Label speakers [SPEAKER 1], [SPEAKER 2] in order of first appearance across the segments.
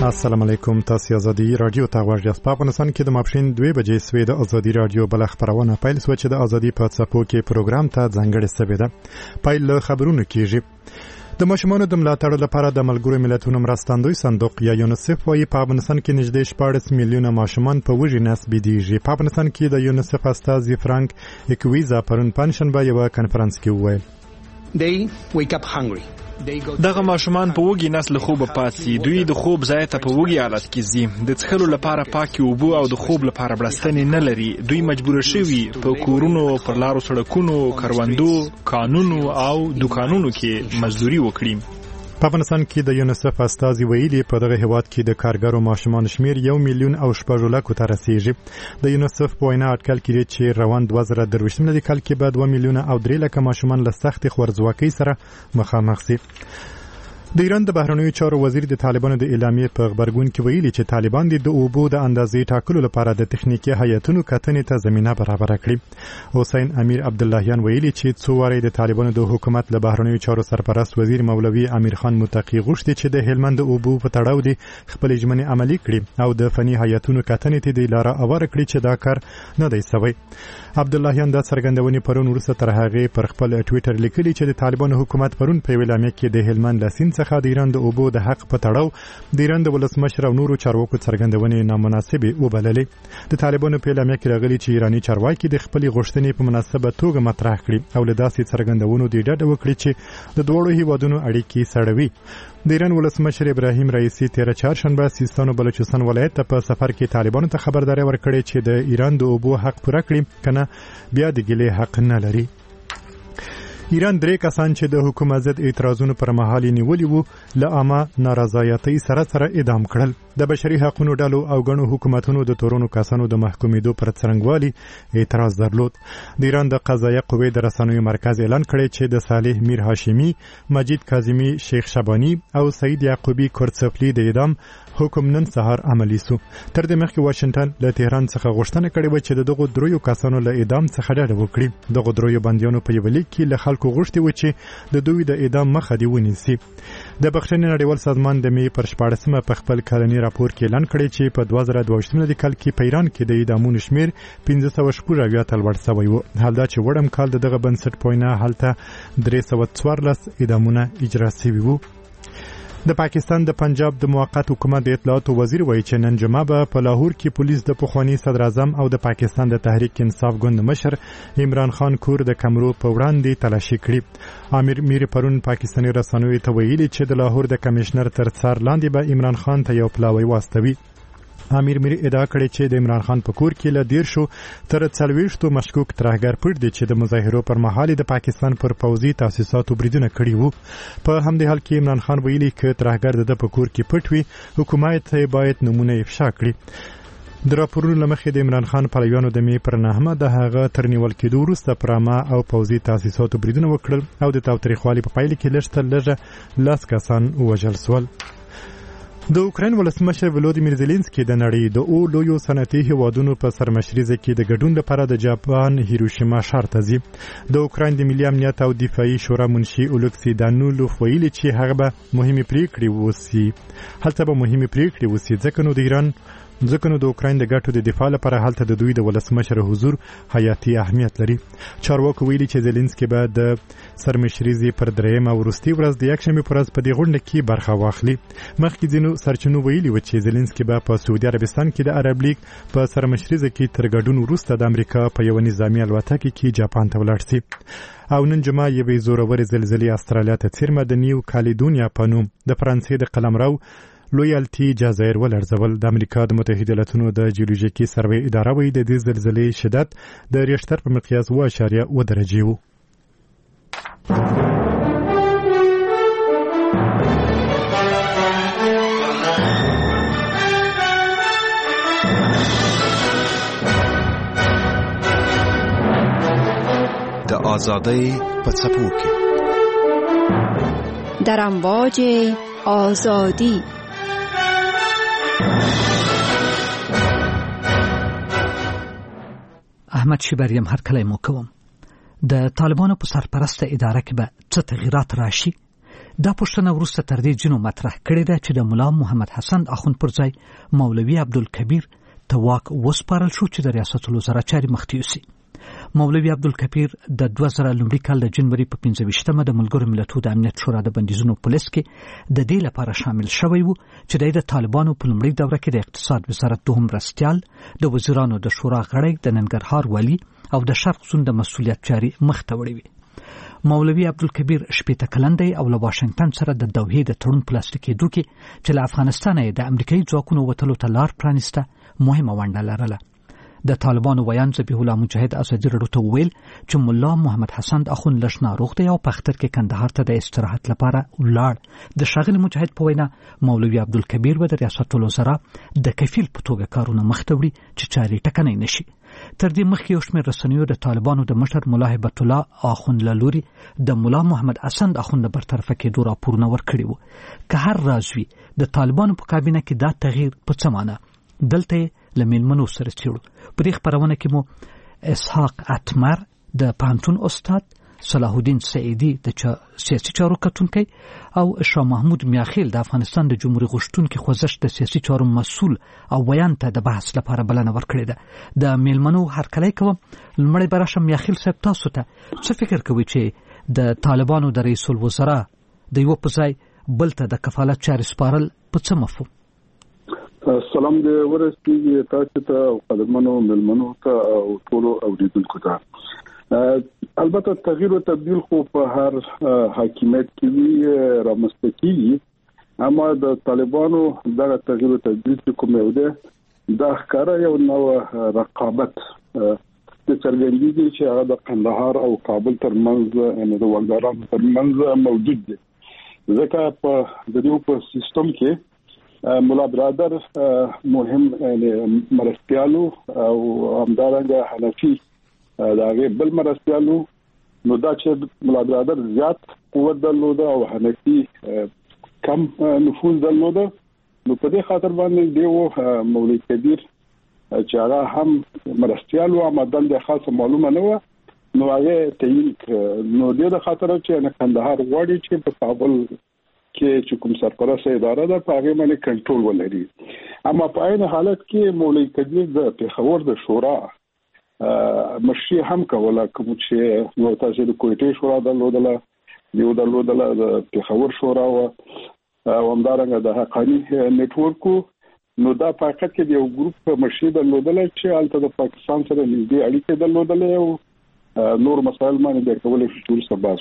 [SPEAKER 1] السلام علیکم. تاسو ازادي رادیو ته غواړئ. په افغانستان کې د ماپښین 2 بجې سوي د ازادي رادیو بل خبرونه پیل شو چې د ازادي په څپو کې پروګرام ته ځانګړی سوي ده. پیل خبرونه کیږي. د ماشومانو د ملاتړ لپاره د ملګرو ملتونو مرستندوی صندوق یا یونیسف وايي په افغانستان کې نږدې 14 میلیونه ماشومان په وږي نس بيدیږي. په افغانستان کې د یونیسف استازي فرانک اکویزا پرون پنځشنبه یو کانفرنس کې وویل
[SPEAKER 2] They wake up hungry.
[SPEAKER 3] دغه ماشومان په وږي نس له خوبه پاتې. دوی د خوب ځای ته په وږي حالت کې ځي. د څښلو لپاره پاکې اوبه او د خوب لپاره بړستنې نه لري. دوی مجبور شوي په کورونو، پر لارو سړکونو، کروندو، کانونو او دکانونو کې مزدوري وکړي.
[SPEAKER 1] په افغانستان کې د یونیسف استازي ویلي په دغه هیواد کې د کارګرو ماشومان شمیر 1 میلیون او 6 لک ته رسیږي. د یونیسف په وینا اټکل کړي چې روان 2023 ملي کال کې به 2 میلیونه او 3 لک ماشومان له سخت خوارځواکۍ سره مخامخ شي. د ایران د بهرنیو چارو وزیر د طالبانو د اعلامیې په خبرګون کې ویلي چې طالبان د اوبو د اندازې ټاکلو لپاره د تخنیکی هیئتونو کتنې ته زمينه برابر کړې. حسین امیر عبداللهیان ویلي چې څو واري د طالبانو د حکومت له بهرنیو چارو سرپرست وزیر مولوی امیر خان متقی غوښتي چې د هلمند اوبو په تړاو د خپل ژمنې عملي کړي او د فني هیئتونو کتنې ته د لاره اوره کړي چې دا کار نه دی شوی. عبداللهیان دا څرګندونې پرون وروسته تر هغه پر خپل ټوئیټر لیکلي چې د طالبانو حکومت پرون په اعلامیه کې د هلمند لسین څخه د ایران د اوبو د حق په تړاو د ایران د ولسمشر او نورو چارواکو څرګندونې نامناسبه وبللې. د طالبانو په اعلامیه کې راغلي چې ایرانی چارواکي د خپل غوښتنې په مناسبه توګه مطرح کړي او له داسې څرګندونو د ډډه وکړي چې د دوړو هیوادونو اړیکې سړوي. د ایران ولسمشر ابراهیم رئیسی 13 چهارشنبه سیستان او بلوچستان ولایت ته په سفر کې طالبانو ته خبرداري ورکړې چې د ایران د اوبو حق پوره کړي کنه بیا د ګلې حق نه لري. ایران 3 کسان چې د حکومت ضد اعتراضونو پر مهال نیولي وو له عامه نارضایتۍ سره اعدام کړل. د بشري حقوقو ډلو او غنو حکومتونو د تورونو کسانو د محکومېدو پر څرنګوالي اعتراض درلود. د ایران د قضایه قوې د رسنیو مرکز اعلان کړی چې د صالح میر هاشمی، مجید کاظمی، شیخ شبانی او سعید یعقوبی کورڅفلی د اعدام حکم نن سهار عملی سو. تر دې مخکې واشنگټن له تهران څخه غوښتنه کړې و چې دغه درویو کسانو له اعدام څخه ډډه وکړي. دغه درویو بندیانو په یو لیک کې له خلکو غوښتي و چې د دوی د اعدام مخه دی ونیسي. د بخښنې نړیوال سازمان د می پر 14مه په خپل کلنی راپور کې اعلان کړی چې په 2022 ملي کال کې په ایران کې د اعدامونو شمیر 514 تل ور شوی و. حال دا چې وړم کال دغه بنسټ پوینه حالته 314 اعدامونه اجرا شوي وو. د پاکستان د پنجاب د موقت حکومت د اطلاعات وزیر وایي چې نن جمعه به په لاهور کې پولیس د پخوانی صدر اعظم او د پاکستان د تحریک انصاف ګوند مشر عمران خان کور د کمرو په وړاندې تلاشي کړي. امیر میر پرون پاکستاني رسنیو ته ویلي چې د لاهور د کمشنر تر څار لاندې به عمران خان ته یو پلاوی واستوي. امیر میر ادعا کړې چې د عمران خان په کور کې له 10 تر 40 مشکوک ترهګر پټ دي چې د مظاهرو پر مهال د پاکستان پر پوځي تاسیساتو بریدونه کړي وو. په همدې حال کې عمران خان ویلي چې ترهګر د په کور کې پټ وي حکومت باید نمونه افشا کړي. د راپورونو لمخې د عمران خان پلویانو د می پر نهمه د هغه ترنیول کېدو وروسته پرما او پوځي تاسیساتو بریدونه وکړل او د تاوتریخوالي په پایله کې لږ 10 کسان وژل شول. د اوکراین ولسمشر ولودیمیر زيلنسکي د نړۍ د لویو صنعتي هیوادونو په سرمشريزه کې د ګډون لپاره د جاپان هیروشیما ښار ته ځي. د اوکراین د ملي امنیت او دفاعي شورا منشي اولکسي دانولوف ویلي چې هغه به مهمه پریکړې وسی ځکه نو د اوکراین د ګټو د دفاع لپاره هلته د دوی د ولسمشر حضور حیاتي اهمیت لري. چارواکو ویلي چې زيلنسکي به د سرمشريزي پر درېمه او وروستي ورځ د یکشنبه پر ورځ په دې غونډه کې برخه واخلي. مخکې ځینو سرچینو ویلي و چې زيلنسکي به په سعودي عربستان کې د عرب لیگ په سرمشريزه کې تر ګډون وروسته د امریکا په یو نظامی الوتکه کې جاپان ته ولاړ شي. او نن جمعه یوې زورورې زلزلې استرالیا ته څیرمه د نیو کالیدونیا په نوم د فرانسې د قلمرو لویالټي جزایر ولړزول. د امریکا د متحده ایالاتونو د جیولوژیکي سروې اداره وایي د دې زلزلې شدت د ریشتر په مقیاس 2.1 درجه و.
[SPEAKER 4] د آزادۍ په څپو کې
[SPEAKER 5] در امواج آزادی.
[SPEAKER 6] احمد شیبریم هر کله مو کوم د طالبانو په سرپرسته اداره کې به څه تغیرات راشي. دا پوښتنه وروسته تر دې ځینو مطرح کړې ده چې د ملا محمد حسن اخوند پر ځای مولوي عبدالکبیر ته واک وسپارل شو چې د ریاست الوزرا چارې مخته یوسي. مولوي عبدالکبیر د 2000 لومړي کال د جنوري په 15مه د ملګرو ملتونو د امنیت شورا د بندیزونو په لیست کې د دې لپاره شامل شوی و چې د طالبانو په لومړي دوره کې د اقتصاد وزارت دوهم مرستیال، د وزیرانو د شورا غړی، د ننګرهار والی او د شرق زون د مسؤلیت چارې مخته وړي وي. مولوي عبدالکبیر 18 کلن دی او له واشنگټن سره د دوحې د تړون په لاسلیک کېدو کې چې له افغانستان یې د امریکایي ځواکونو وتلو ته لار پرانیسته مهمه ونډه لرله. د طالبانو ویان ذبیح الله مجاهد ازادي راډیو ته وویل چې ملا محمد حسن اخوند لږ ناروغ دی او په اختر کې کندهار ته د استراحت لپاره ولاړ. د ښاغلي مجاهد په وینا مولوي عبدالکبیر به د ریاست الوزرا د کفیل په توګه کارونه مخته وړي چې چارې ټکنۍ نشي. تر دې مخکې یو شمېر رسنیو د طالبانو د مشر ملا هیبت الله اخوند له لوري د ملا محمد حسن اخوند برطرفه کېدو راپورونه ورکړي وو. که هر راز وي د طالبانو په کابینه کې دا تغییر په څه معنی؟ دلته له میلمنو سره څېړو. په دې خپرونه کې مو اسحاق اتمر د پوهنتون استاد، صلاح الدین سعیدي د سیاسي چارو کتونکی او شاه محمود میاخیل د افغانستان د جمهوریت غوښتونکي خوځښت د سیاسي چارو مسؤل او بیان ته د بحث لپاره بلنه ورکړې ده. د میلمنو هرکلی کوم. لمړی براشم میاخیل صاحب، تاسو ته څه فکر کوئ چې د طالبانو د رئیس الوزرا د یو په ځای بل ته د کفالت چارې سپارل په څه مفهوم؟
[SPEAKER 7] سلام دې ورسېږي تاسو ته او قدرمنو ملمنو ته او ټولو اوریدونکو ته. البته تغییر او تبديل خو په هر حاکمیت کې رامنځته کیږي، اما د طالبانو دغه تغییر او تبديل کوم یو ده د ښکارا یو نو رقابت د څرګندېږي چې هغه د قندهار او کابل ترمنځ یعنی د وګړو ترمنځ موجود دي. ځکه په د دې په سیستم کې ملا برادر مهم مرستیالو او همدارنګه حنفي داغه بل مرستیالو، نو دا چې ملا برادر زیات قوت درلوده او حنفي کم نفوذ درلوده، نو په دې خاطر باندې دیو مولوي کبیر چې هغه هم مرستیالو آمدن د خاصه معلومه نه و، نو هغه تعیین نو د خاطر چې کندهار غواړي چې په کابل کې کوم سرپرست اداره ده په هغه باندې کنټرول ولري. اما په عین حالت کې مولوي کبیر د پیښور د شورا مشري هم کوله، کوم چې نو تاسو د کوټې شورا درلودله، یو درلودله د پیښور شورا او همدارنګه د حقانی نتورکو، نو دا په حقیقت کې یو ګروپ مشري درلودله چې البته د پاکستان سره نږدې اړیکې درلودله او نور مسائل باندې د کولې شروع سبا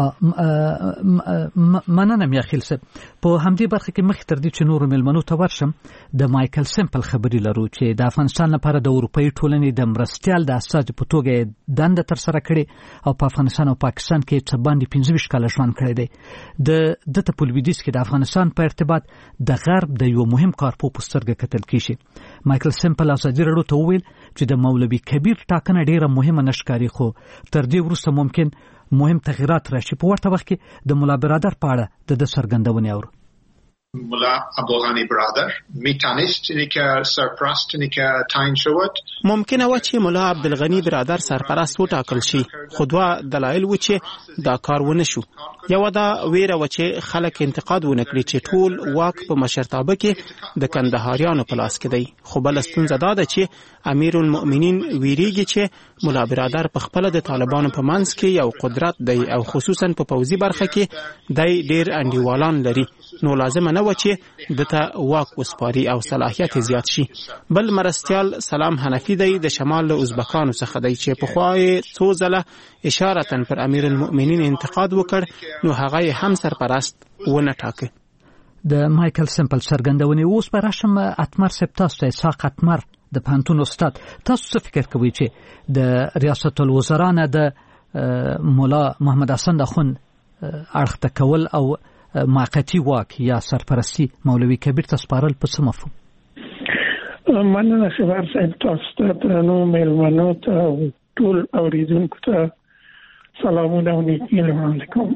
[SPEAKER 7] شو.
[SPEAKER 6] مننه میاخیل صاحب. په همدې برخه کې مخ تر دې چې نور ملمنو ته ورشم د مایکل سیمپل خبري لرو چې د افغانستان لپاره د اروپאי ټولنې د مرستیال د اساس په توګه دنده تر سره کړي او په افغانستان او پاکستان کې څه باندې 15 کال ژوند کړی دی. د ته په لویدیځ کې د افغانستان په ارتباط د غرب د یو مهم کارپو په سترګه کتل کیږي. مایکل سیمپل ازادي راډیو ته وویل چې د مولوي کبیر ټاکنه ډیره مهمه نشکاري، خو تر دې وروسته ممکن مهم تغیرات راشي. په ورته وخت کې د ملا برادر په اړه د سرګندونې اورو.
[SPEAKER 8] ملا عبدالغنی برادر میتونست اینی که سرپرست اینی که تعیین شود.
[SPEAKER 9] ممکنه و چې ملا عبدالغنی برادر سرپرست وټاکل شي، خو دوه دلایل و چې دا کار ونه شو. یو دا ویره و چې خلک انتقاد ونه کړي چې ټول واک په مشرتابه کې د کندهاریانو په لاس کې دی، خو بل ستونزه دا ده چې امیر المؤمنین ویریږي چې ملا برادر په خپل د طالبانو په منځ کې یو قدرت دی او خصوصا په پوځي برخه کې دی ډیر انډیوالان لري، نو لازم نه و چې دته واک وسپاري او صلاحیت زیات شي. بل مرستیال سلام حنفي دی د شمال له ازبکانو څخه دی چې په خوای څو ځله اشاره پر امیر المؤمنین انتقاد وکړ، نو هغه هم سرپرست ونه ټاکه.
[SPEAKER 6] د مایکل سیمپل سرګندونې اوس پر راشم اتمر سپتاس ته اسحاق اتمر د پانتون استاد، تاسو څه فکر کوئ چې د ریاست الوزرا نه د مولا محمد حسن اخوند اړخ کول او موقتی واک یا سرپرستی مولوي کبیر ته سپارل په څه مفهوم؟
[SPEAKER 10] مننه خبر صاحب، تاسو ته درنو میلمنو ته ټول اوریدونکو ته سلامونه او نیکي علیکم.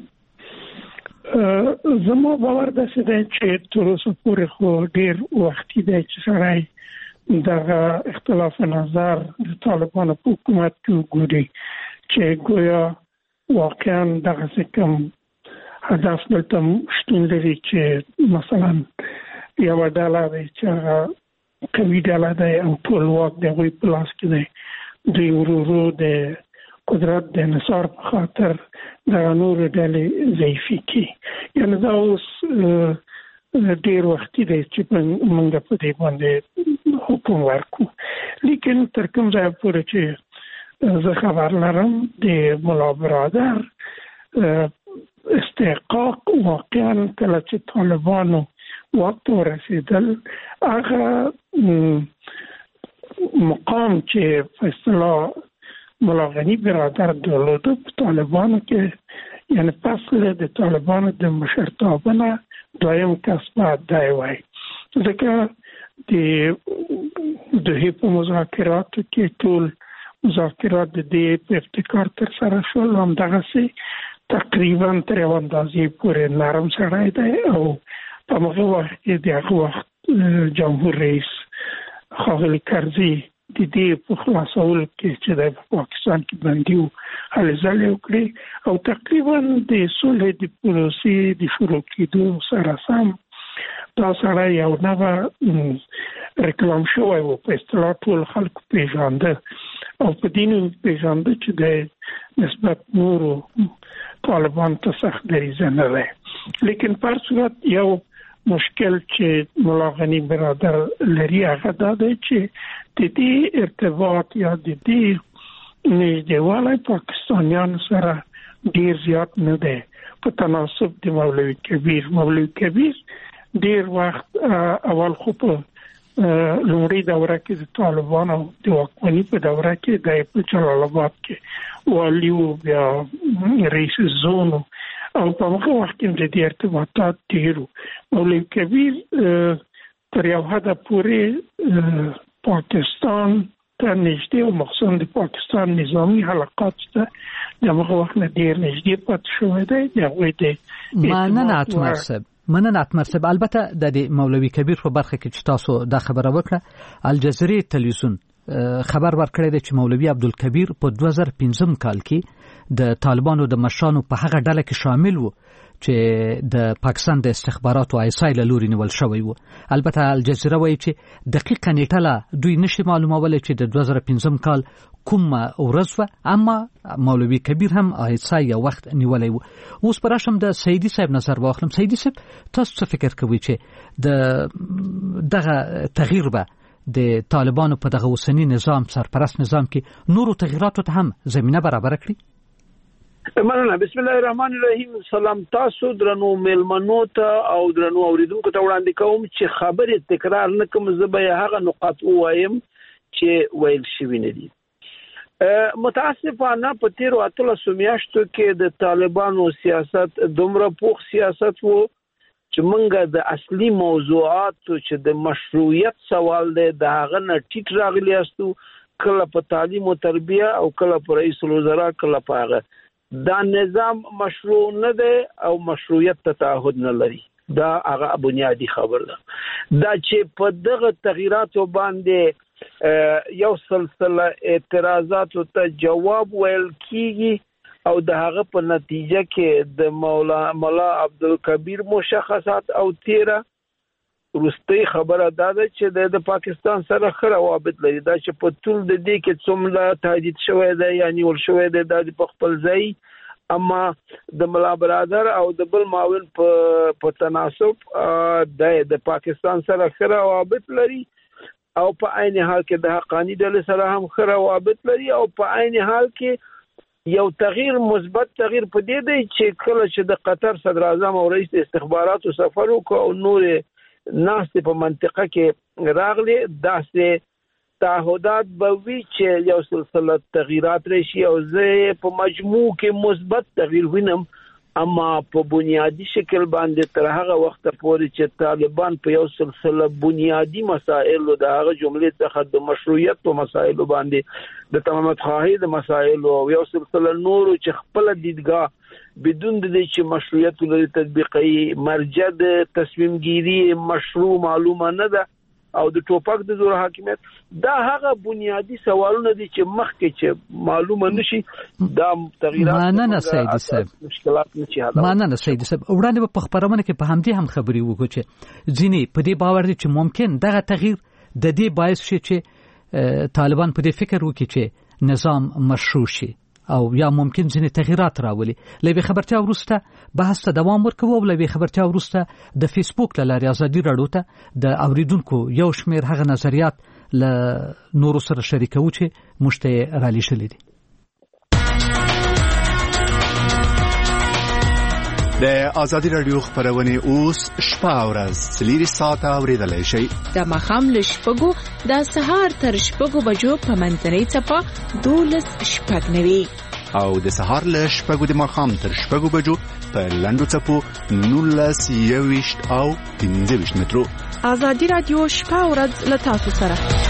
[SPEAKER 10] زما باور داسې دی چې تر اوسه پورې خو ډیر وختي دی چې سړی دغه اختلاف نظر د طالبانو په حکومت کې وګوري چې ګویا واقعا دغه کوم هدف دلته شتون لري چې مثلا یو ډله دی چې هغه قوي ډله دی او ټول واک د هغوی په لاس کې دی دوی ورو د قدرت د انحصار په خاطر دغه نورې ډلې ضعیفې کړي. یعنې دا اوس ډېر وختي دی چې موږ په دې باندې حکم ورکړو. لیکن تر کوم ځایه پورې چې زه خبر لرم د ملا برادر استحقاق واقعا کله چې طالبانو وقت ورسېدل هغه مقام چې په اصطلاح ملا غنی برادر درلوده په طالبانو کې یعنی پس د طالبانو د مشرتابه نه دویم کس باید دی وای. ځکه د دوی په مذاکراتو کې ټول مذاکرات د دې په ابتکار تر سره شول. همدغسې تقریبا تر یو اندازې پورې نرم سړی دی او په هغه وخت کې د هغه وخت جمهور رئیس ښاغلي کرزي د دې په خلاصولو کې چې د پاکستان کې بندي و هلې ځلې وکړې او تقریبا د صلح د پروسې د شروع کېدو سره سم دا سړی یو نوی ریکلام شوی و په اصطلاح ټول خلکو پیژانده او په دې نوم پیژانده چې د نسبت نورو طالبان ته سخت دریځه نه دی. لیکن په هر صورت یو مشکل چې ملا غنی برادر لري هغه دا دی چې د دې ارتباط یا د دې نږدېوالی پاکستانیانو سره ډېر زیات نه دی په تناسب د مولوي کبیر. مولوي کبیر ډېر وخت اول خو په لومړی دوره کې د طالبانو د واکمنۍ په دوره کې د په جلال آباد کې والي او بیا رئیس زون او په هغه وخت کې د دې ارتباطات ډېر. مولوي کبیر تر یو حده پورې پاکستان ته نږدې او مخصوصا د پاکستان نظامی حلقات ته د هغه وخت نه ډېر نږدې پاتې شوی دی. د هغوی د
[SPEAKER 6] مننه اتمر صاحب. البته د مولوي کبیر په برخه کې چې تاسو دا خبره وکړه الجزیره تلویزیون خبر ورکړی دی چې مولوي عبدالکبیر په 2015 کال کې د طالبانو د مشرانو په هغه ډله کې شامل و چې د پاکستان د استخباراتو آیسای له لوري نیول شوی و. البته الجزیره وایي چې دقیقه نیټه لا دوی نشي معلومولی چې د 2015 کال کوم ورځ و، اما مولوي کبیر هم آیسای یو وخت نیولی و. اوس پر راشم د سیدی صاحب نظر واخلم. سیدی صاحب تاسو څه فکر کوئ چې د دغه تغییر به د طالبانو په دغه اوسنی نظام سرپرست نظام کې نورو تغییراتو ته هم زمینه برابر کړي؟
[SPEAKER 11] مننه. بسم الله الرحمن الرحیم. سلام تاسو درنو ملمنو ته او درنو اوریدونکو ته وړاندې کوم چې خبرې تکرار نه کوم، زه به هغه نقاط ووایم چې ویل شوي نه دي. متاسفانه په تیرو 18 میاشتو کې د طالبانو سیاست دومره پوخ سیاست وو چې موږ د اصلي موضوعاتو چې د مشروعیت سوال دی د هغه نه ټیټ راغلی یاستو، کله په تعلیم او تربیه او کله په رئیس الوزرا، کله په هغه دا نظام مشروع نه دی او مشروعیت ته تعهد نه لري. دا هغه بنیادی خبر ده. دا چې په دغه تغییراتو باندې یو سلسله اعتراضاتو ته جواب ویل کیږي او د هغه په نتیجه کې د ملا عبدالکبیر مشخصات او تیره وروستۍ خبره دا ده چې د پاکستان سره ښه روابط لري. دا چې په ټول د دې کې څومره تهدید شوی دی یا نیول شوی دی دا په خپل ځای، اما د ملا برادر او د بل معاون په تناسب د پاکستان سره ښه روابط لري او په عین حال کې د حقانی ډلې سره هم ښه روابط لري او په عین حال کې یو تغییر مثبت تغییر په دې دی چې کله چې د قطر صدر اعظم او رئیس استخباراتو سفر وکړ او نور ناست په منطقه کې راغلي، داسې تعهدات به وي چې یو سلسله تغییرات راشي او زه په مجموع کې مثبت تغییر وینم، اما په بنیادی شکل باندې تر هغه وخت پورې چې طالبان په یو سلسله بنیادی مسائل د هغه جملې څخه د مشروعیت په مسائل باندې د تمامت خواهی د مسائل او یو سلسله نورو چې خپل دیدګاه بدون د دې چې مشروعیت لري تطبیقي مرجع د تصمیم گیری مشروع معلومه نه ده، او د ټوپک د زور حاکمیت دا هغه بنیادی سوالونه دي چې مخکې چې معلومه نشي دا تغیرات
[SPEAKER 6] ماننه سیدی صاحب
[SPEAKER 11] مشکلات نشي حل
[SPEAKER 6] ماننه سیدی صاحب وړاندې په خبرونه کې په همدې هم خبري وکړو چې ځینې په دې باور دي چې ممکن دغه تغییر د دې باعث شي چې طالبان په دې فکر وکړي چې نظام مشروع شي او یا ممکن ځینې تغیرات راولي. لوي خبرتیا وروسته بحث ته دوام ورکوي او لوي خبرتیا وروسته د فیسبوک له لارې ازادي راډیو ته د اوریدونکو یو شمیر هغه نظریات له نورو سره شریکو چې مشته را لېږلي دي.
[SPEAKER 4] د ازادي راډیو خبرونه اوس شپه او ورځ 3 ساعته اوریدلای شئ.
[SPEAKER 12] د مخام له شپږو د سهار تر شپږو بجو په منځنۍ چپه 12 شپږ نوي
[SPEAKER 4] او د سهار له شپږو د مخام تر شپږو بجو په لندو چپو 19 21 او 15 مترو.
[SPEAKER 12] ازادي راډیو شپه او ورځ له تاسو سره.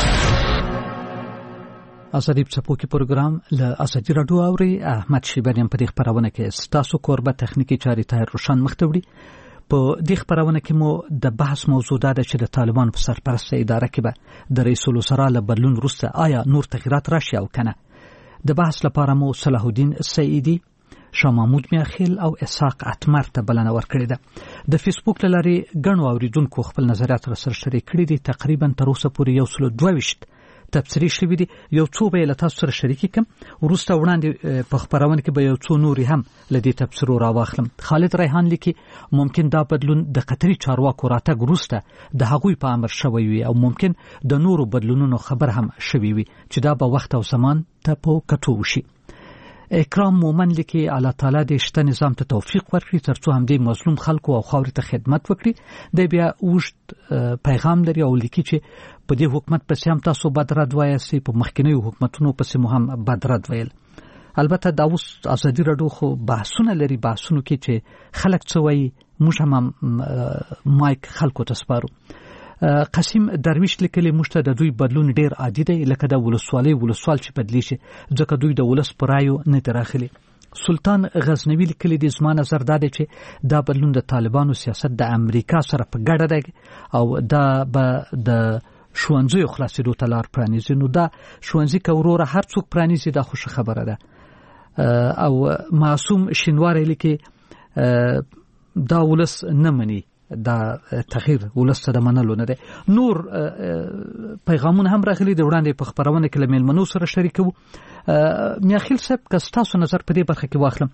[SPEAKER 6] ازادي چپو کې پروګرام له ازادي راډیو اوري. احمد شیبانیان په دې خبرونه کې ستاسو کوربه تخنیکی چاري طاهر روشن مختوړي. په دې خبرونه کې مو د بحث موضوع ده چې د طالبان په سرپرسته اداره کې به د رئیس الوزرا له بدلون وروسته آیا نور تغیرات راشي او کنه. د بحث لپاره مو صلاح الدین سعیدی، شاه محمود میاخیل او اسحاق اتمر ته بلنه ورکړې ده. د فیسبوک لارې غنو اوریدونکو خپل نظریات سره شریک کړي دي. تقریبا تر اوسه پورې 122 تبصری شوی دي. یو څو به له تاسو سره شریک کوم. ورسته وړاندې په خبرونه کې به یو څو نوري هم لدی تبصرو راواخلم. خالد ریحان لیکي ممکن دا بدلون د قطري چارواکو راتګ وروسته د هغوی په امر شوی وي او ممکن د نورو بدلونونو خبر هم شوی وي چې دا به وخت او زمان ته په کټو وشي. اکرام مومن لیکي الله تعالی د شته نظام ته توفیق ورکړي ترڅو هم د مظلوم خلکو او خاورې ته خدمت وکړي. د بیا اوږد پیغام لري او لیکي چې په دې حکومت پسې هم تاسو بد رد وایاستئ، په مخکینیو حکومتونو پسې مو هم بد رد ویل. البته دا اوس ازادي راډیو خو بحثونه لري، بحثونو کې چې خلک څه وایي موږ هم مایک خلکو ته سپارو. قاسم درویش لیکلی موږ ته د دوی بدلون ډیر عادي دی، لکه د ولسوال چې بدلی شي ځکه دوی د ولس پرایو نه دراخلي. سلطان غزنوی لیکلی د زما نظر دا دی چې دا بدلون د طالبانو سیاست د امریکا سره په ګډه دی او دا به د ښوونځیو خلاصېدو ته لار پرانیزي. نو دا ښوونځي که وروره هر څوک پرانیزي دا خوښه خبره ده. او معصوم شینواری لیکي دا ولس نه مني، دا تغییر ولسته د منلو نه دی. نور پیغامونه هم راغلي د وړاندې په خبرونه کې له میلمنو سره شریکو. میاخیل صاحب که ستاسو نظر په دې برخه کې واخلم،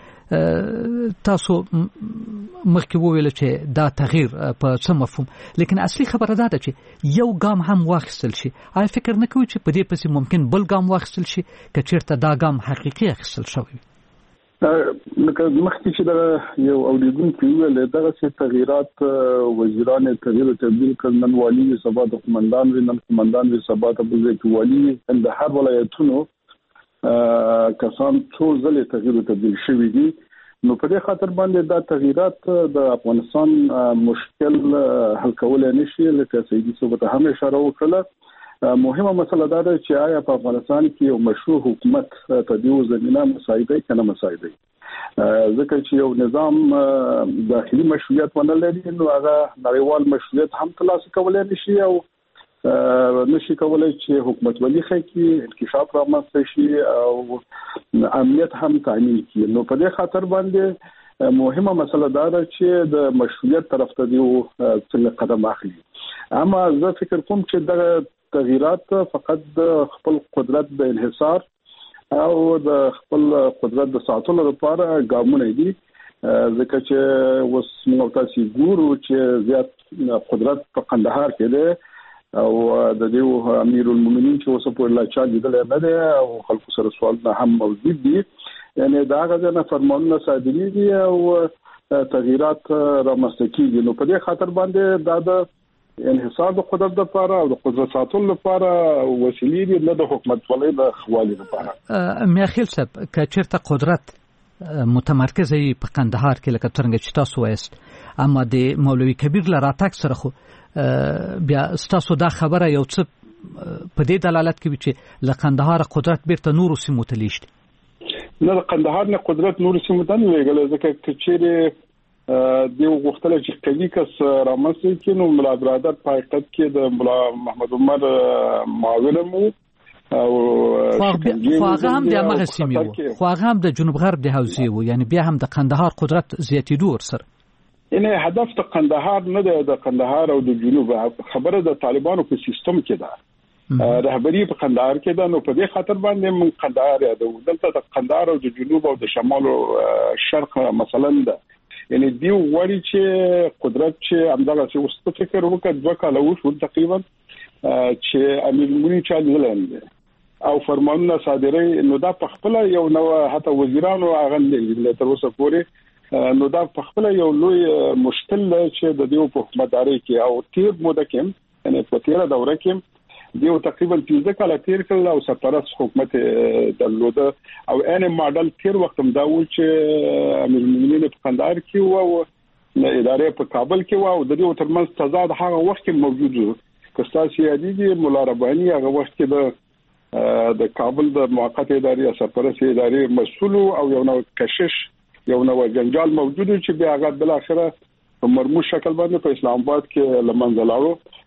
[SPEAKER 6] تاسو مخکې وویل چې دا تغییر په څه مفهوم، لیکن اصلي خبره دا ده چې یو ګام هم واخیستل شي. آیا فکر نه کوئ چې په دې پسې ممکن بل ګام واخیستل شي که چیرته دا ګام حقیقي اخیستل شوی وي؟
[SPEAKER 7] لکه مخکې چې دا یو اوریدونکي ویل دغه څه تغیرات وزیران تغییر او تبدیل کړل، نن والی سبا د قومندان وي، نن قومندان وي سبا د بلځای والی. د هر ولایتونو کسان څو ځله تغییر او تبدیل شوي دي. نو په دې خاطر باندې دا تغیرات د افغانستان مشکل حل کولای نشي. لکه سیدي صاحب ته هم اشاره وکړه، مهمه مسله دا ده چې آیا په افغانستان کې یو مشروع حکومت ته دیو زمينه مساعده کنه مساعده. ځکه چې یو نظام داخلي مشروعیت ونه لري نو هغه نړیوال مشروعیت هم ترلاسه کولای نشي او نشي کولای چې حکومت ولي خکې انکشاف رامنځته شي او امنیت هم تامین کړي. نو په دې خاطر باندې مهمه مسله دا ده چې د مشروعیت طرف ته دیو څنګه قدم اخلي. اما زه فکر کوم چې د تغیرات فقط د خپل قدرت د انحصار او د خپل قدرت د ساتلو لپاره ګامونه دي. ځکه چې اوس موږ تاسو ګورو چې زیات قدرت په قندهار کې ده او د دې امیر المؤمنین چې اوس په لا چا لیدل نه ده او خلکو سره سوالونه هم موجود دي. یعنی دا غزنه فرمانونه صادرېږي او تغیرات رامنځته کیږي. نو په دې خاطر باندې دا د انحصار د قدرت لپاره او د قدرت ساتلو لپاره وسیلې دي، نه د حکومت ولې د خوالي لپاره.
[SPEAKER 6] میاخیل صاحب که چیرته قدرت متمرکز په قندهار کې لکه څنګه چې تاسو وایست، اما د مولوي کبیر له راتګ سره خو بیا تاسو دا خبره یو څه په دې دلالت کوي چې له قندهار قدرت بیرته نورو سیمو ته لیږي.
[SPEAKER 7] نه د قندهار نه قدرت نورو سیمو ته نه لېږل، ځکه چې د غوښتل چې قوي کس رامنځته کړي. نو ملا برادر په حقیقت کې د ملا محمد عمر معاون مو او
[SPEAKER 6] خواغه هم د هغه سیمه وو، خواغه هم د جنوب غرب د حوزې وو، یعنی بیا هم د قندهار قدرت زیاتېدو ورسره.
[SPEAKER 7] یعنی هدف د قندهار نه دی، د قندهار او د جنوب خبره د طالبانو په سیستم کې ده. رهبری په قندهار کې ده. نو په دې خاطر باندې من قندهار یادو. دلته د قندهار او د جنوب او د شمال او شرق مثلا ده. یعنی دی وړي چې قدرت چې همدغه څه وسته فکر وکړ 2 کال وشو تقریبا چې امیر المؤمنین چالي لاندې او فرمانونه صادري. نو دا په خپل یو نو حتی وزیرانو اغلې تر اوسه پورې نو دا په خپل یو لوی مشکل چې د دیو په حکومتداري کې او تیر موده کې یعنی په تیر دوره کې دیو تقریبا 15 کال تیر کړل او سرپرست حکومت درلوده او ان ماډل تیر وخت هم دا و چې امیر المؤمنین په قندهار کې وو، ادارې په کابل کې وو او د دې ترمنځ تضاد هغه وخت کې موجود و. کستاسي یادي مولا رباني هغه وخت کې د کابل د موقت ادارې سرپرست ادارې مسؤل او یو نو کشش یو نو جنجال موجود چې بیا هغه بل اخره په مرموز شکل باندې په اسلام آباد کې لمنځه لاړو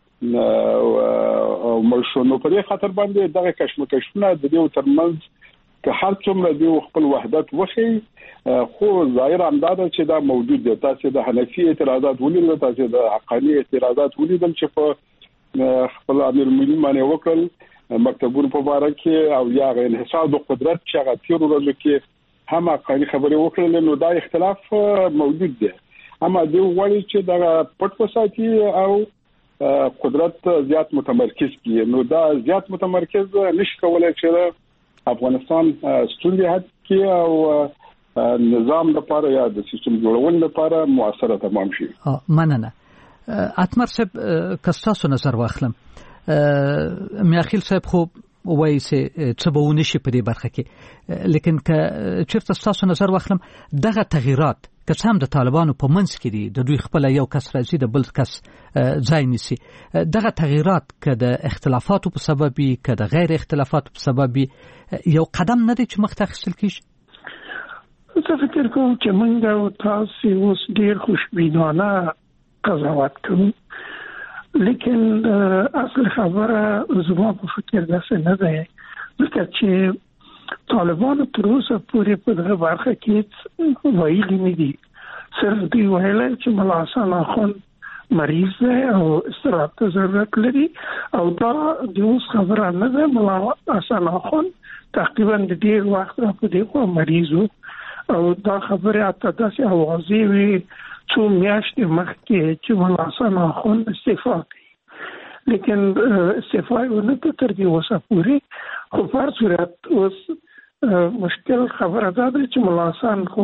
[SPEAKER 7] او مرشونو. په دې خاطر باندې دغه کشمکشونه د دې ترمنځ که هر څومره دی خپل وحدت وخی خو ظاهر انداده چې دا موجود دی. تاسو د حنفي اعتراضات ولیدل، تاسو د حقانی اعتراضات ولیدل چې په خپل امیر المؤمنین باندې وکړل مکتبونو په اړه کې او یا انحصار د قدرت چې هغه تیر ورځو کې هم حقانی خبرې وکړل. نو دا اختلاف موجود دی. اما دی وایي چې دا پټ وساتي او قدرت زیات متمرکز کی. نو دا زیات متمرکز نشي کولای چې افغانستان ستونزې حل کړي او نظام لپاره یا د سیستم جوړولو لپاره موثره تمام شي.
[SPEAKER 6] مننه. اتمر صاحب کستاسو نظر واخلم. میاخیل صاحب خو وایي چې به ونشي په دې برخه کې، لیکن که چیرته تاسو نظر واخلم دغه تغیرات که هم د طالبانو په منځ کې دي، د دوی خپل یو کس راځي د بل کس ځای نیسي، دغه تغیرات که د اختلافاتو په سبب وي که د غیر اختلافاتو په سبب وي یو قدم نه دی چې مخته اخیستل کیږي؟
[SPEAKER 10] زه فکر کوم چې موږ او تاسو اوس ډیر خوشبینانه قضاوت کوو، لیکن اصل خبره زما په فکر داسې نه ده، ځکه چې طالبانو تر اوسه پورې په دغه برخه کې ویلي نه دي. صرف دوی ویلي چې ملا حسن اخوند مریض دی او استراحت ته ضرورت لري او دا د اوس خبره نه ده. ملا حسن اخوند تقریبا د ډیر وخت را په دې خوا مریض او دا خبره اته داسې اوازې وي څو میاشتې مخکې چې ملا حسن اخوند استعفا کوي، لیکن استعفا یې ونه کړه تر دې اوسه پورې. خو په هر صورت اوس مشکل خبره ده چې ملا حسن خو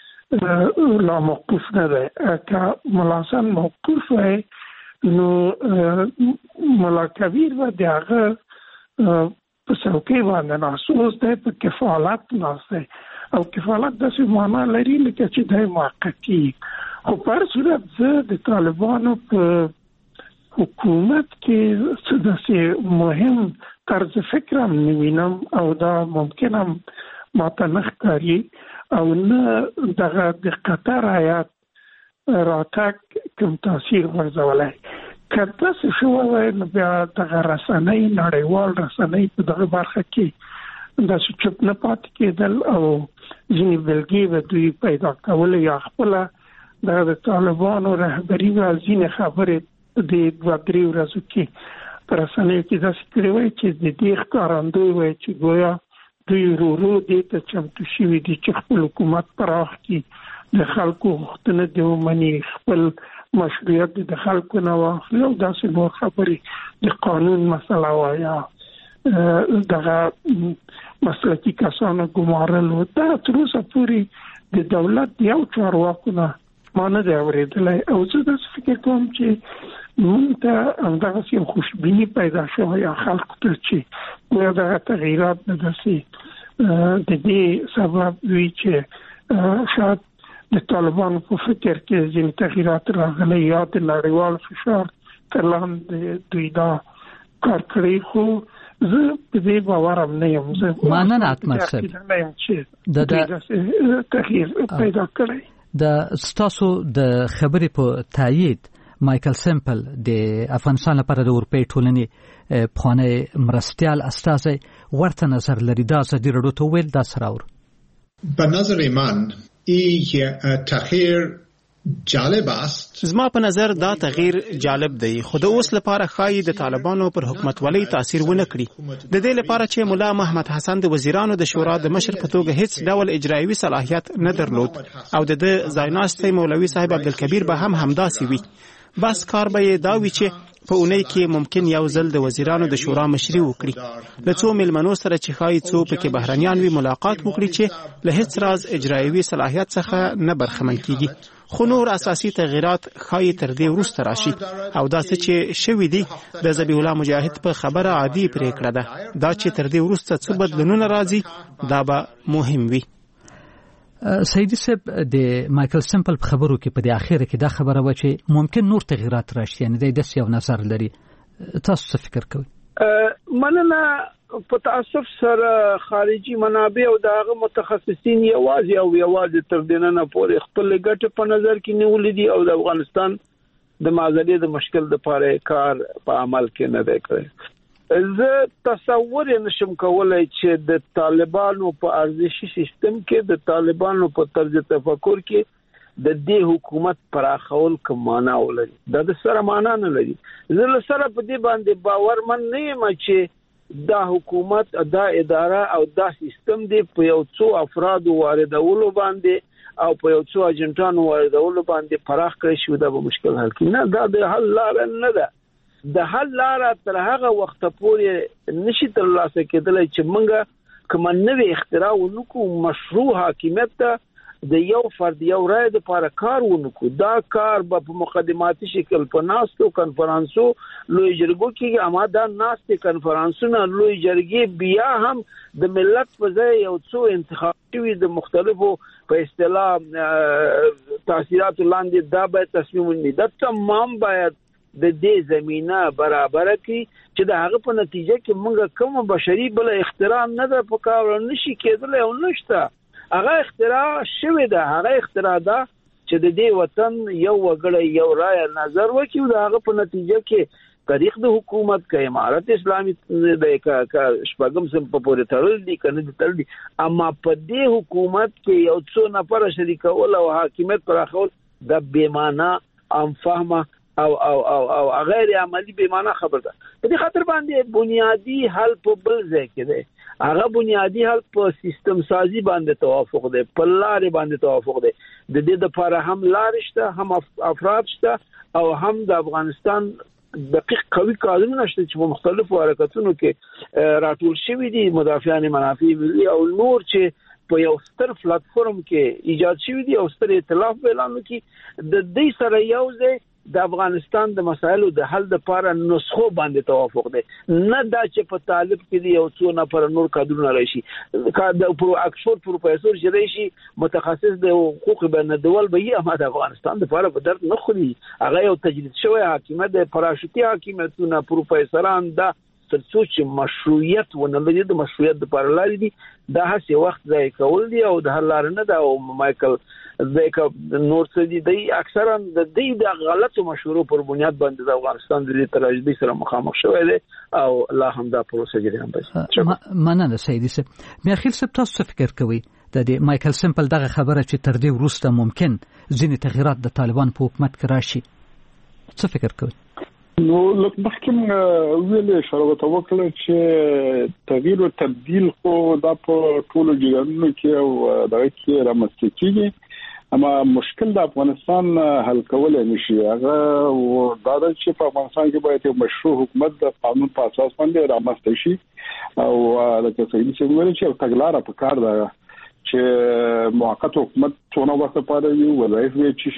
[SPEAKER 10] لا موقوف نه دی. که ملا حسن موقوف وای نو ملا کبیر و د هغه په څوکۍ باندې ناست، اوس دی په کفالت ناست دی او کفالت داسې معنا لري لکه چې دی موقتي. خو په هر صورت زه د طالبانو په حکومت کې څه داسې مهم طرز فکر هم نه وینم او دا ممکن هم ماته نه ښکاري او نه دغه د قطر هیات راتګ کوم تاثیر غورځولی. که داسې شوی وای نو بیا دغه رسنۍ نړیوال رسنۍ په دغه برخه کې داسې چوپ نه پاتې کېدل او ځینې بلګې به دوی پیدا کول یا خپله د طالبانو رهبري به ځینې خبرې د 2-3 ورځو کې پر رسنیو کې داسې کړی وای چې د دې ښکارندوی وای چې ګویا دوی ورو دې ته چمتو شوي دي چې خپل حکومت پراخ کړي، د خلکو غوښتنې دې ومني، خپل مشروعیت د خلکو نه واخلي او داسې نور خبرې د قانون مسله وای یا دغه مسلکي کسانو ګمارلو. دا تر اوسه پورې د دولت یو چارواکو نه ما نه دی اورېدلی او زه داسې فکر کوم چې مونږ ته همدغسې یو خوشبیني پیدا شوی یا خلکو ته چې ګویا دغه تغییرات نه داسې د دې سبب وي چې شاید د طالبانو په فکر کې ځینې تغییرات راغلی یا د نړیوال فشار تر لاندې دوی دا کار کړی. خو زه په دې باور هم نه یم.
[SPEAKER 6] مننه اتمر صاحب.
[SPEAKER 10] چې د تغییر پیدا کړی
[SPEAKER 6] د ستاسو د خبرې په تایید مایکل سیمپل د افغانستان لپاره د اروپای ټولنې پخوانی مرستیال استازی ورته نظر لري. دا ازادي راډیو ته ویل دا سراور
[SPEAKER 8] به نظر من این تغییر جالب است.
[SPEAKER 9] زما په نظر دا تغییر جالب دی، خو د اوس لپاره ښایي د طالبانو پر حکومتولۍ تاثیر ونه کړي. د دې لپاره چې مولا محمد حسن د وزیرانو د شورا د مشر په توګه هیڅ ډول اجرایوي صلاحیت نه درلود او د ځایناستی مولوي صاحب عبدالکبیر به هم همداسې وي. بس کار به یې دا وي چې په اونۍ کې ممکن یو ځل د وزیرانو د شورا مشري وکړي، له څو میلمنو سره چې ښایي څو پکې بهرنیان وي ملاقات وکړي چې له هیڅ راز اجرایوي صلاحیت څخه نه برخمن کیږي. خو نور اساسي تغییرات ښایي تر دې وروسته راشي او دا څه چې شوي دي د ذبیح الله مجاهد په خبره عادي پرېکړه ده. دا چې تر دې وروسته څه بدلونونه راځي دا به مهم وي.
[SPEAKER 6] سیدی صاحب د مایکل سیمپل په خبرو کې په دې اخیره کې دا خبره و چې ممکن نور تغییرات راشي، یعنی د دې یو نظر لري. تاسو څه فکر کوئ؟
[SPEAKER 11] مننه. په تاسف سره خارجي منابع او دغه متخصصین یوازې تر دې نه پورې خپل ګټه په نظر کې نیولې دي او د افغانستان د معضلې د مشکل لپاره کار په عمل کې نه دی کړی. زه تصور نشم کولای چې د طالبانو په ارزشي سیستم کې د طالبانو په طرز تفکر کې د دې حکومت پراخول کوم معنا ولري. دا د سره معنا نه لري. زه له سره په دې باندې باورمن نه یم چې دا حکومت دا اداره او دا سیستم دی په یو څو افراد واردولو باندې او په یو څو اجنټانو واردولو باندې پراخ کړی شو. دا به مشکل حل کړي نه. دا د حل لار نه ده. د حل لار تر هغه وخت پورې نشي ترلاسه کېدلی چې موږ کوم نوې اختراع ونکو، مشروع حاکمیت ته د یو فرد یو رای د لپاره کار ونکو. دا کار به په مقدماتي شکل په ناستو کنفرانسو لوی جرګو کې اما دا ناستې کنفرانسونه لوی جرګې بیا هم د ملت په ځای یو څو انتخاب شوي د مختلفو په اصطلاح تاثیراتو لاندې دا باید تصمیم ونیسي. دا تمام باید د دې زمينه برابر کړي چې د هغه په نتیجه کې موږ کوم بشري بل اختراع نه ده په کار نشي کېدلی او نشته. هغه اختراع شوی ده. هغه اختراع ده چې د دې وطن یو وګړی یو رای نظر وکړي او د هغه په نتیجه کې تاریخ د حکومت کا امارت اسلامي د شپږم سم په پورې تړل دي کنه دي تړل دي. اما په دې حکومت کې یو څو نفر شریکول او حاکمیت پراخول د بیمانه ام فهمه او او او او غیر عملی به معنا خبر ده. په دې خاطر باندې بنیادی حل په بل ځای کې ده. هغه بنیادی حل په سیستم سازی باندې توافق ده، په لارې باندې توافق ده. د دې لپاره هم لارې شته، هم افراد شته او هم د افغانستان دقیق قوي کارونه شته چې په مختلفو حرکتونو کې راټول شوي دي. مدافعان منافع ملي او نور چې په یو ستر پلیټفارم کې ایجاد شوي دي او ستر ائتلاف اعلان کړي د دې سره یو ځای د افغانستان د مسایلو د حل لپاره نسخو باندې توافق دی. نه دا چې په طالب کې یو څو نفر نور کادرونه راشي د اکسفورد پروفیسور چې راشي متخصص د حقوق بین الدول به یې هم د افغانستان لپاره په درد نه خوري. هغه یو تجدید شوی حاکمیت د پراشوتي حاکمیتونه پروفیسوران دا ترڅو چې مشروعیت ونه لري د مشروعیت لپاره لاري دي دا هڅه وخت ځای کول دي او د حل لار نه دا. او مایکل ځکه نور څه دي دی اکثرا د دې د غلطو مشورو پر بنیاد باندې د افغانستان د تراژیدي سره مخامخ شوی دی او الله هم دا پروسه جریان باسي.
[SPEAKER 6] مننه سیدی صاحب. میاخیل صاحب تاسو څه فکر کوئ د مایکل سیمپل دغه خبره چې تر دې وروسته ممکن ځینې تغییرات د طالبان په حکومت کې راشي؟ څه فکر کوئ؟
[SPEAKER 7] نو لکه مخکې ویلې شروع وکړه چې تغییر او تبديل خو دا په ټولو جګړو کې او دغه کې رامنځته کیږي. اما مشکل د افغانستان حل کول نشي. هغه دا چې په افغانستان کې باید یو مشروع حکومت د قانون په اساس باندې رامنځته شي او لکه څنګه چې ویل چې تګلارې په کار ده چې موقت حکومت څونه وخت لپاره یو وظایف چې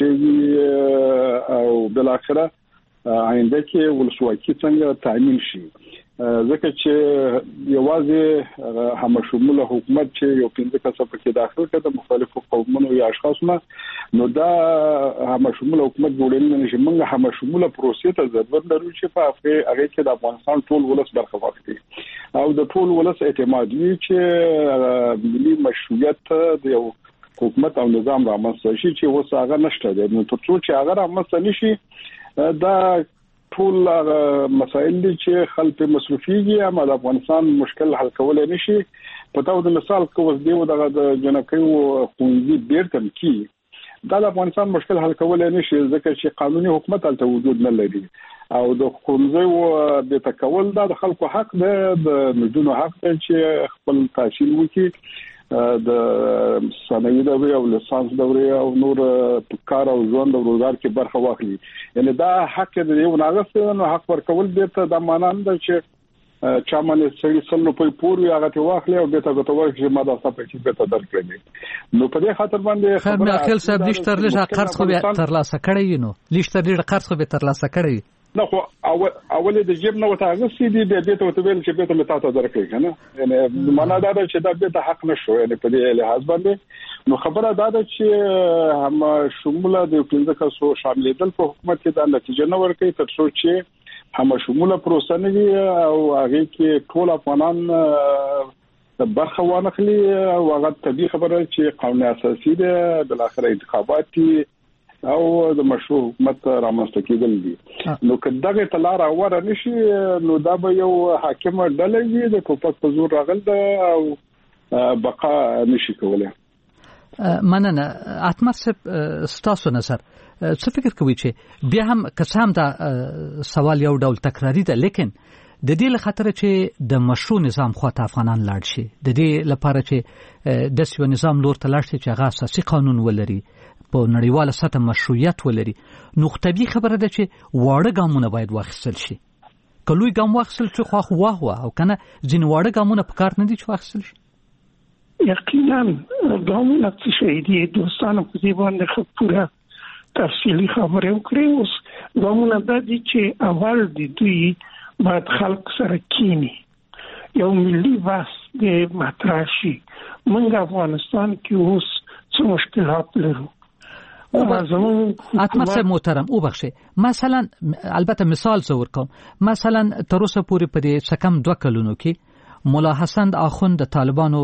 [SPEAKER 7] شي او بل اخره آینده کې ولسواکي څنګه تامین شي. ځکه چې یوازې هم شموله حکومت چې یو 15 کسه پکې داخل کړي د مختلفو قومونو یا اشخاصونو نو دا هم شموله حکومت جوړول نه شي. موږ هم شموله پروسې ته ضرورت لرو چې په هغه کې د افغانستان ټول ولس برخه واخلي او د ټول ولس اعتماد وي چې ملي مشروعیت د یو حکومت او نظام رامنځته شي چې اوس هغه نشته دی. نو تر څو چې هغه رامنځته نشي دا ټول مسایل دي چې خلک مصرفيږي اما د افغانستان مشکل حل کولای نشي. په تاسو د مثال کوم دی دغه د جنکیو خوندي بیرته کی دا د افغانستان مشکل حل کولای نشي ځکه چې قانوني حکومت تلته وجود نه لري او د خوندزو د تکول د خلکو حق دی د نجونو حق دی چې خپل تحصیل وکړي د ثانوي دوره او لیسانس دوره او نور کار او ژوند او روزګار کې برخه واخلي. یعنی دا حق دی یو ناغسته نو حق ورکول دی ته د مانند چې چا باندې سړي سلو په پوري هغه ته واخلې او به ته غوښتل چې ما دا څه په به ته درکړي. نو په دې خاطر باندې
[SPEAKER 6] خبره خپل صاحب لشتر لږه قرض خو به ترلاسه کړی نو لشتر لږه قرض خو به ترلاسه کړی
[SPEAKER 7] نو خو اول د جيب نو ته غسي دي به ته وتویل چې به ته متا ته درکړي کنه یعنی معنا دا چې دا به حق نشو یعنی په دې لحاظ باندې نو خبره دا ده چې هم شموله د 15 کسو شاملېدل په حکومت کې دا نتیجه نه ورکړي تر څو چې هم شموله پروسه نه وي او هغه کې ټول افغانان د برخه وانخلي او هغه طبيعي خبره چې قانون اساسي ده بل اخر انتخابات او د مشروع حکومت رامنځته کېدل دي. نو کداغه تلار اوره نشي نو دا به یو حاکم ډلې وي د ټوپک په زور راغل ده او بقا نشي کولای.
[SPEAKER 6] مننه اتمر صاحب ستاسو نظر څه فکر کوي چې بیا هم قسم دا سوال یو ډول تکراری ده لیکن د دې لخاطر چې د مشروع نظام خواته افغانان لاړ شي د دې لپاره چې د سیو نظام لور ته لاړ شي چې هغه اساسي قانون ولري په نړیواله سطح مشروعیت ولري نو طبيعي خبره ده چې واړه ګامونه باید واخیستل شي. کلوې ګام واخیستل چې خو واه او کنه ځین واړه ګامونه په کار نه دي چې واخیستل شي.
[SPEAKER 10] یقینا ګامونه چې شي دي دوستانو په دې باندې خبره تفصیلی خبره وکړي. اوس ګامونه د دې چې اول د دوی باید خلک سره کینی یو ملي بحث د مطرحي موږ افغانستان کې اوس څه مشکلات لرو.
[SPEAKER 6] اتمر صاحب محترم او بخشه مثلا البته مثال زور کوم مثلا تر اوسه پورې په دې سکم 2 کلونو کې مولا حسن اخوند د طالبانو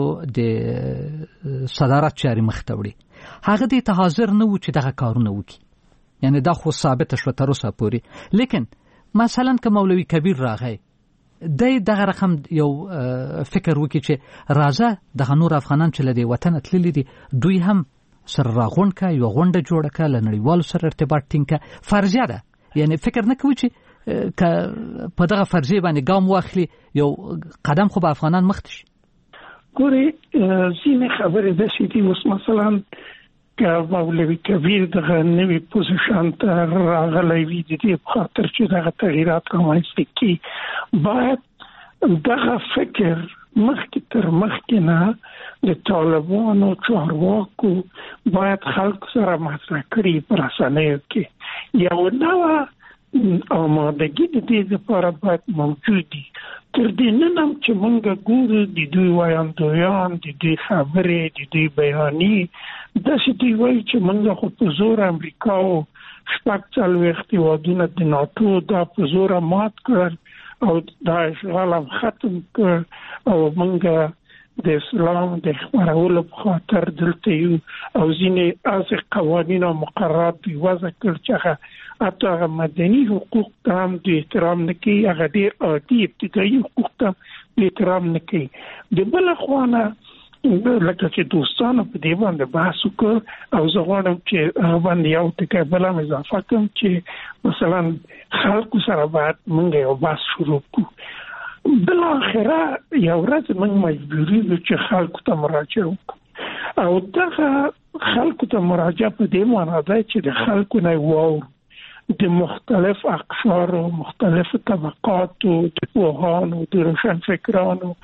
[SPEAKER 6] د صدارت چاري مختوړي هغه دې ته حاضر نه و چې دغه کارونه وکړي یعنی دا خو ثابت شو تر اوسه پورې لیکن مثلا که مولوی کبیر راغی دغه رقم یو فکر وکړي چې راځه د نور افغانان چې لدی وطن تللی دي دوی هم سره راغون کا یو غونډه جوړه کا لنړیوالو سره ارتباط ټینګ کا فرضیه ده یعنی فکر نه کوي چې په دغه فرضیه باندې ګام واخلي یو قدم خو به افغانان مخ شي.
[SPEAKER 10] ګوري ځینې خبرې د سیدي اوس مثلا که مولوی کبیر دغه نوی پوزیشن ته راغلی وي د دې په خاطر چې دغه تغییرات رامنځته کړي باید دغه فکر مخکې تر مخکې نه د طالبانو چارواکو باید خلک سره مطرح کړي په رسنیو کې یو نوع آمادګي د دې لپاره باید موجود دي. تر دې نه نم چې موږ ګورو د دوی وایندویان د دوی خبرې د دوی بیانې داسې دوی وایي چې موږ خو په زور امریکا او شپږ څلوېښت هېوادونه د ناټو دا په زوره مات کړل او دا اشغال هم ختم کړ او موږ د اسلام د خپرولو په خاطر دلته یو او ځینې از قوانین او مقررات دوی وضع کړ چې حتی مدني حقوق ته هم د احترام نه کوي هغه ډېر عادي ابتدایي حقوق ته احترام نه کوي. د بل خوا لکه چې دوستانو په دې باندې بحث وکړ او زه غواړم چې هغه باندې یو ټکی بل هم اضافه کړم چې مثلا خلکو سره باید موږ یو بحث شروع کړو. بالاخره یو ورځ موږ مجبوري یو چې خلکو ته مراجعه وکړو او دغه خلکو ته مراجعه په دې معنی ده چې د خلکو نه واورو د مختلف اقشار و مختلف طبقاتو د پوهانو د روشنفکرانو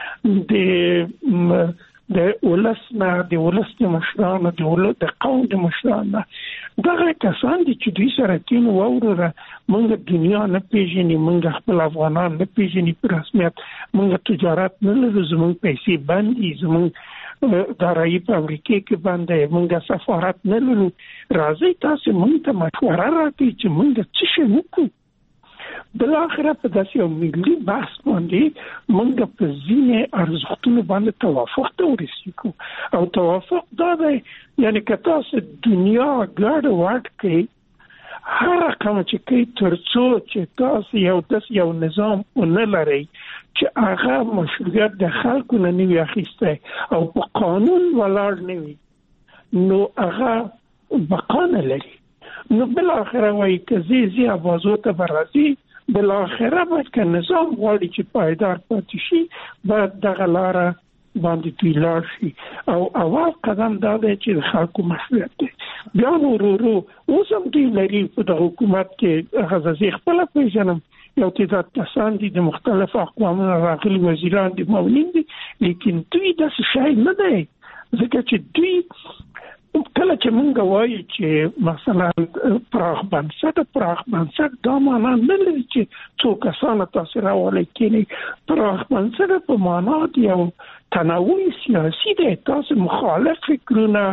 [SPEAKER 10] د ولسنا د ولس د مشرانو د قوم د مشرانو دغه کسان دي چې دوی سره کین ووره موږ دنیا نه پیژني موږ خپل افغانان نه پیژني په رسمیت موږ تجارت نه لرو زموږ پیسې باندې زموږ دارایی په امریکا کې باندې موږ سفارت نه لرو راځي تاسو موږ ته مشوره راکړئ چې موږ څه شي وکړو. بل اخر په داسې یو ملي بحث باندې موږ په ځینې ارزښتونو باندې توافق ته ورسېږو او توافق دا دی یعنی که تاسو دنیا ګډ وډ کې هر رقم چې کوي ترڅو چې تاسو یو نظام ونه لري چې هغه مشروعیت د خلکو نه نیوي اخیسته او په قانون ولاړ نه وي نو هغه بقا نه لري. نو بل اخره وایي که زی آوازو ته برازي بل اخره باید که نظام غواړي چې پایدار پاتې شي باید دغه لاره باندې دوی لاړ شي او اول قدم دا دی چې د خلکو مشروعیت دی. بیا ورو اوس هم دوی لري په د حکومت کې هغه زه خپله پیژنم یو تعداد کسان دي د مختلفو اقوامو نه راغلي وزیران دي معاونین دي لیکن دوی داسې شی نه دی ځکه چې دوی کله چې مونږ وایو چې مثلا پراخ بنسټ دا معنا نه لري چې څو کسانو تاسو راولئ کېنی پراخ بنسټ په معنا د یو تنوع سیاسي دی. تاسو مخالف فکرونه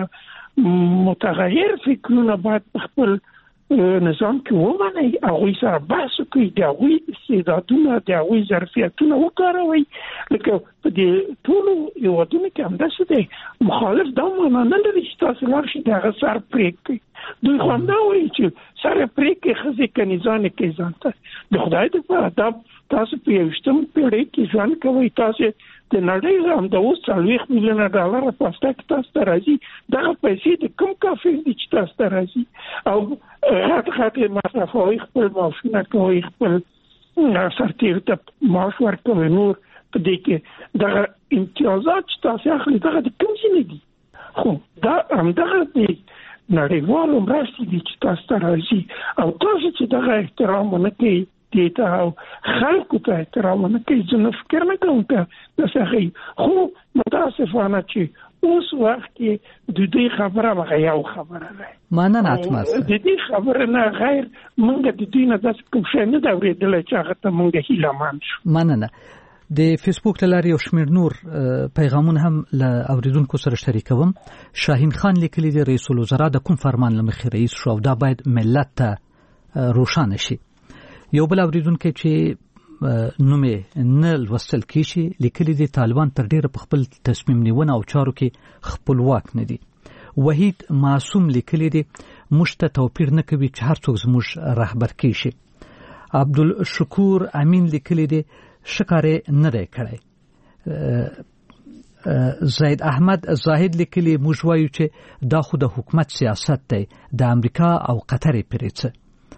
[SPEAKER 10] متغیر فکرونه باید خپل نظام کې ومنئ هغوی سره بحث وکړئ د هغوی استعدادونه د هغوی ظرفیتونه وکاروئ لکه په دې ټولو هیوادونو کې همداسې دی مخالف دا معنا نه لري چې تاسو لاړ شئ د هغه سر پرې کړئ. دوی خو همدا وایي چې سر پرې کړئ ښځې کنیزانې کوي ځان ته د خدای دپاره دا تاسو په 21 پېړۍ کې ژوند کوئ تاسو د نړۍ هم د اوس 40 میلیونه ډالر په اساس کې تاسو ته راځي دغه پیسې د کوم کافي دي چې تاسو ته راځي او خاطر مصرفوي خپل معاشونه کوي خپل سرتیر ته معاش ورکوي نور په دې کې دغه امتیازات چې تاسو اخلي دغه د کوم څه نه دي خو دا همدغه دی نړیوالو مرستې دي چې تاسو ته راځي او تاسو چې دغه احترام ونه کوي دیتا او خلکو ته احترام نه کوي زه فکر نه کوم ته د صحیح خو متاسفانه چې اوس وخت کې د دې خبره هغه یو خبره ده
[SPEAKER 6] مننه اتماس
[SPEAKER 10] د دې خبره نه غیر موږ د دې نه د کوم شي نه دا ورېدل چې هغه ته موږ هیلمان شو.
[SPEAKER 6] مننه. د فیسبوک لاري او شمیر نور پیغامونه هم له اوریدونکو سره شریکوم. شاهین خان لیکلی دی رئیس الوزرا د کوم فرمان لمخې رئیس شو دا باید ملت ته روښانه شي. یو بل اوریدونکو چې نومې نه لوستل کیږي لیکلي دي طالبان تر ډیره په خپل تصمیم نیونه او چارو کې خپلواک نه دي. وحید معصوم لیکلي دي مشته توپیر نه کوي چې هر څوک زموږ رهبر کیشي. عبدالشکور امین لیکلي دي شکارې نه دی کړی. زید احمد زاهد لیکلي موږ وایو چې دا خو د حکومت سیاست دی د امریکا او قطر پرېڅه.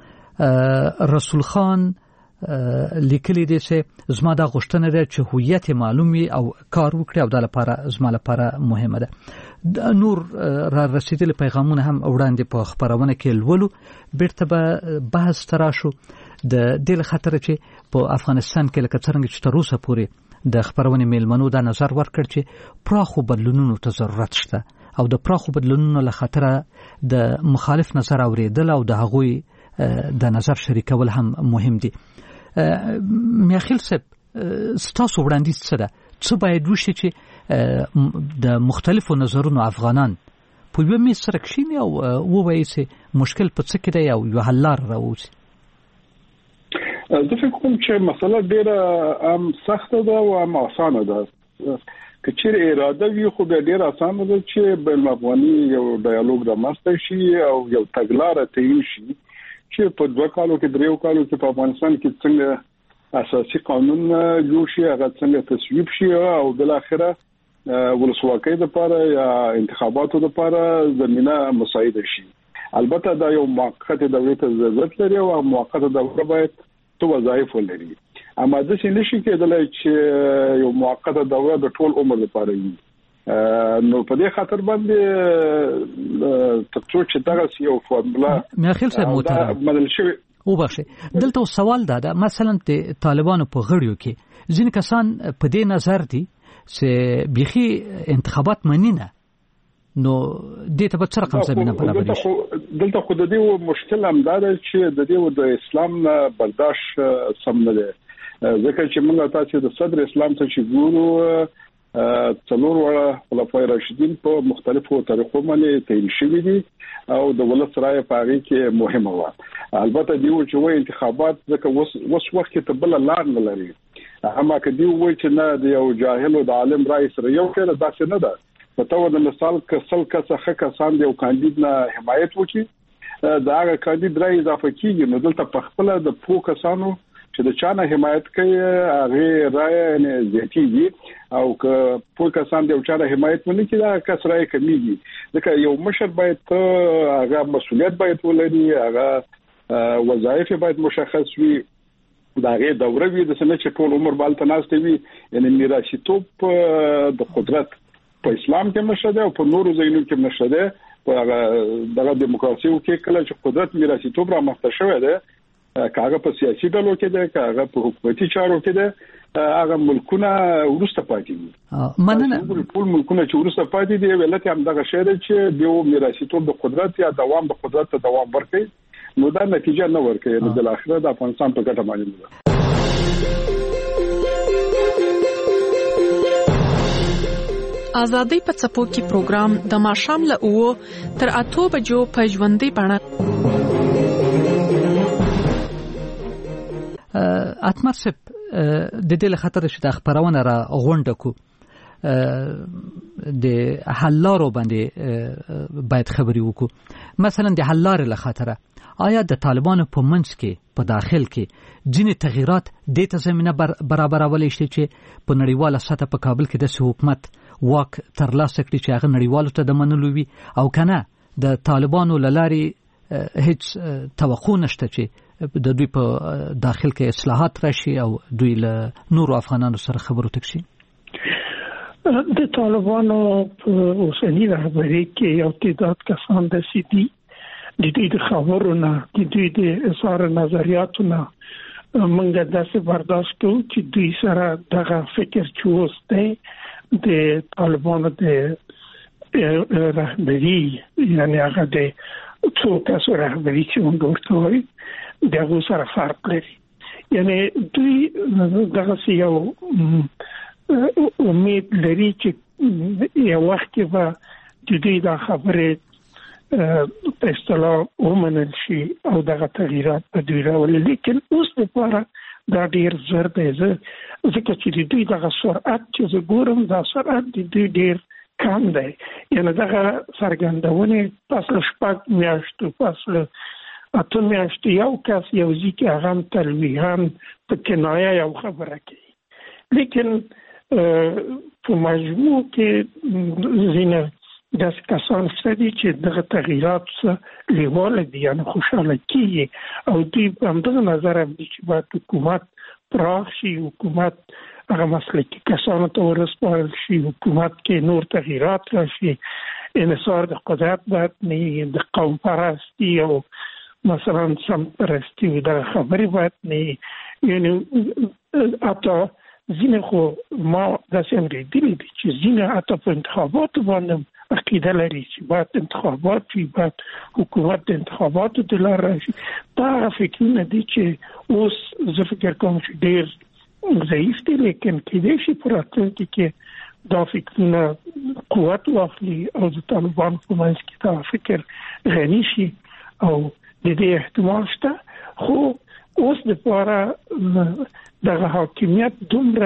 [SPEAKER 6] رسول خان لیکلی دی چې زما دا غوښتنه ده چې هویت معلومي او کار وکړي او د لپاره زما لپاره مهمه ده. نور را رسیدلي پیغامونه هم وړاندې په خبرونه کې لولو. بیرته به بحث تراشو د دې خطر چې په افغانستان کې لکه څنګه چې تر اوسه پورې د خبرونه میلمنو دا نظر ورکړ چې پراخو بدلونونو ته ضرورت شته او د پراخو بدلونونو له خطر د مخالف نظر اوریدل او د هغوی د نظر شریکول هم مهم دي. میاخیل صاحب ستاسو وړاندیز څه ده څه باید وشي چې د مختلفو نظرونو افغانان په یوه میز سره کښیني او ووایي چې مشکل په څه کې دی او یوه حل لاره راووځي؟
[SPEAKER 7] زه فکر کوم چې مسله ډېره هم سخته ده او هم اسانه ده. که چیرې اراده وي خو بیا ډېر اسانه ده چې بین افغاني یو ډایالوګ رامنځته شي او یو تګلاره تعیین شي چې په 2 کالو کې 3 کالو کې په افغانستان کې څنګه اساسي قانون جوړ شي هغه څنګه تصویب شي او بل اخره ولسواکۍ لپاره یا انتخاباتو لپاره زمينه مساعده شي. البته دا یو موقته دولت ضرورت لري او موقته دولت باید تو وظایف ولري. اما د څه نشي کېدلای چې یو موقته دولت د ټول عمر لپاره وي. نو په دې خاطر باندې تاسو چې تاسو یو فارمولا
[SPEAKER 6] میاخیل صاحب محترم
[SPEAKER 7] بدل شوی
[SPEAKER 6] او بخښه دلته سوال ده مثلا د طالبانو په غړیو کې ځینې کسان په دې نظر دي چې بيخي انتخابات منینه نو دې ته به څه رقم زمينه برابر شي.
[SPEAKER 7] دلته خو د دې مشکل هم دا ده چې د دې د اسلام برداشت سم نه ده ځکه چې موږ تاسو د صدر اسلام ته چې ګورو څلور وړه خلفای راشدین په مختلفو طریقو باندې تعین شوي دي او د ولس رائے په هغه کې مهمه و. البته دی چې وایي انتخابات ځکه وس وخت ته بل لار نه لري اما کدی وایي چې نه د یو جاهل او د عالم رئیس سره یو کړه داسې نه ده په تو د مثال کسل کسه کسان دی او کاندید نه حمایت وکړي دا هغه کاندید رئیس اضافه کیږي نو دلته په خپل د پوکسانو چې د چانه حمایت کوي هغه رائے نه زیاتیږي او که پوکسان دی او چانه حمایت ونه کړي دا کس رائے کمیږي ځکه یو مشر باید هغه مسؤلیت باید ولري هغه وظایف باید مشخص وي داغه دوره وي د سنت ټول عمر بالته ناشته وي یعنی میراثیتوب د قدرت په اسلام کې نشته او په نورو ځایونو کې نشته ده په دغه دیموکراسي کې کله چې قدرت میراثیتوب را مخته شوی ده کاغه په سیاسي ډلو کې ده کاغه په حکومتي چارو کې ده هغه ملکونه ورسته پاتې دي مننه ټول ملکونه چې ورسته پاتې دي ولته هم دغه شی ده چې د میراثیتوب د قدرت یا دوام د قدرت ته دوام ورکړي نو دا نتیجه نه ورکړي نو د اخر د افغانستان په ګټه باندې ده
[SPEAKER 12] ازادي په څپو کې پروګرام د ماښام له 9 تر 8 بجو په ژوندۍ بڼه
[SPEAKER 6] اتمر سپ د دې له خطر چې د خبرونه را غونډه کو د حلارو باندې باید خبري وکړو مثلا د حلار له خطر آیا د طالبانو په منځ کې په داخل کې ځینې تغیرات د ته زمينه برابرولې شي چې په نړیواله سطح په کابل کې د حکومت واک ترلاسه کړي چې هغه نړیوالو ته د منلو وي او کنه د طالبانو لاري هیڅ توقع نشته چې د دوی په داخل کې اصلاحات راشي او دوی له نورو افغانانو سره خبرو تکشي
[SPEAKER 10] د طالبانو په اوسنی رهبري کې یو تعداد کسان د سیدي د دې د خبرونو د دې د اظهار نظریاتونو موږ داسې برداشت کوو چې دوی سره دغه فکر چوسته د طالبانو د رهبري یعنی هغه د څو کسو رهبري چې موږ ورته وایو دغه سره فرق لري یعنی دوی دغه یو امید لري چې یو وخت به د دې د خبرې په اصطلاح ومنل شي او دغه تغییرات په دوی راولي لیکن اوس لپاره دا ډیر زر دی ځکه چې دوی دغه سرعت چې زه ګورم دا سرعت د دوی ډیر کم دی یعنی دغه څرګندونه پس له شپږ میاشتو پس له اته میاشتو یو کس یو ځکه هغه تلویحان په کنایه یو خبره کوي لیکن په مجموع کې ځینې داس کسان ستدي چې دغه تغییرات لیواله دي یعنی خوشاله کیږي او دوی په همدغه نظر دي چې باید حکومت پراخ شي حکومت هغه مسلکي کسانو ته ورسپارل شي حکومت کې نور تغییرات راشي انحصار د قدرت باید نه د قوم پرستی او مثلا سم پرستی د خبري باید نه یعنی اته ځینې خو ما داسې اورېدلي دي چې ځینې حتی په انتخاباتو باندې عقیده لري چې باید انتخابات وي باید حکومت د انتخاباتو د لارې راشي دا هغه فکرونه دي چې اوس زه فکر کوم چې ډېر ضعیف دي لیکن کېدای شي په راتلونکي کې دا فکرونه قوت واخلي او د طالبانو په منځ کې دا فکر غني شي او د دې احتمال شته خو اوس لپاره دغه حاکمیت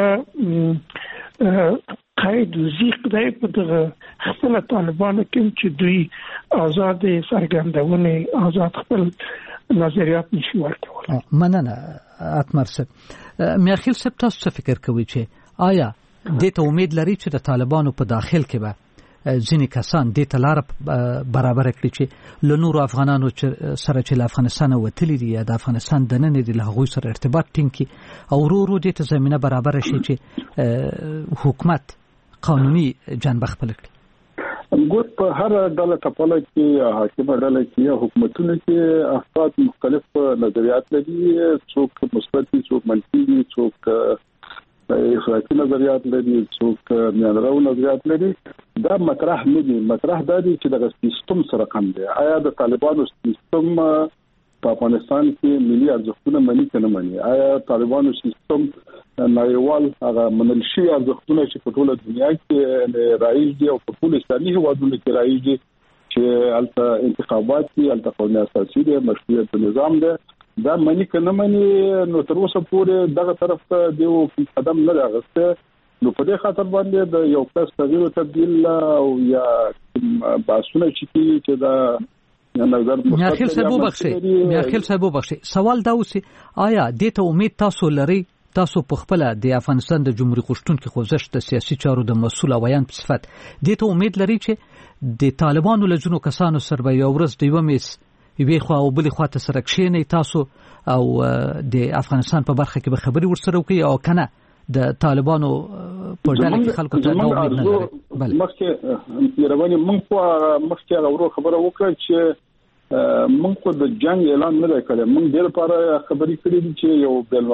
[SPEAKER 10] دومره قید و زیق دی په دغه خپل طالبانو کې چې دوی آزاد څرګندونه آزاد خپل نظریات نشي ورکول
[SPEAKER 6] مننه اتمر صاحب میاخیل صاحب تاسو څه فکر کوئ چې آیا د ته امید لري چې د طالبانو په داخل کې به ځینې کسان د تلار برابر کړي چې له نورو افغانانو سره چې له افغانستان وتلي دي یا د افغانستان دننه دي له هغوی سره ارتباط ټینګ کړي او ورو ورو د ته زمينه برابر شي چې حکومت قانوني جنبه خپل کړي
[SPEAKER 7] ګور په هر ډله ټاپله کې حاکمه ډله کې حکومتونه کې افراد مختلف نظریات لري څوک مثبت دي څوک منفي دي څوک اخلاقی نظریات لري څوک میانرو نظریات لري دا مطرح نه دي مطرح دا دي چې د سیستم سره کم دي آیا د طالبانو سیستم په افغانستان کې ملي ارزښتونه مني کنه مني آیا طالبانو سیستم نړیوال هغه منل شي ارزښتونه چې په ټوله دنیا کې رایج دي او په ټول اسلامي هیوادونو کې رایج دي چې البته انتخابات دي، البته قانون اساسي دي، مشروعیت نظام ده، دا منی کنه منی نو تر اوسه پورې دغه طرف ته دیو قدم نه راغسته. نو په دې خاطر باندې د یو کس تغییر او تبديل او یا باسونه چې دا نظر
[SPEAKER 6] میاخیل صاحب وبخښي سوال دا اوسه آیا د ته امید تاسو لري تاسو په خپل د افغانستان د جمهوریت غوښتونکو خوځښت د سیاسي چارو د مسؤل اویان په صفت د ته امید لري چې د طالبانو لجنو کسانو سره به یو ورځ د ومس وی خو او بل خو ته سره کښینې تاسو او د افغانستان په برخه کې به خبري ورسره وکړي او کنه د طالبانو په ډله کې خلکو ته دا امید نه لري. بل
[SPEAKER 7] مخکې یروانی مخکې غوړو خبره وکړه چې موږ خو د جنگ اعلان نه کړی، موږ ډېر لپاره خبرې کړې دي چې یو بین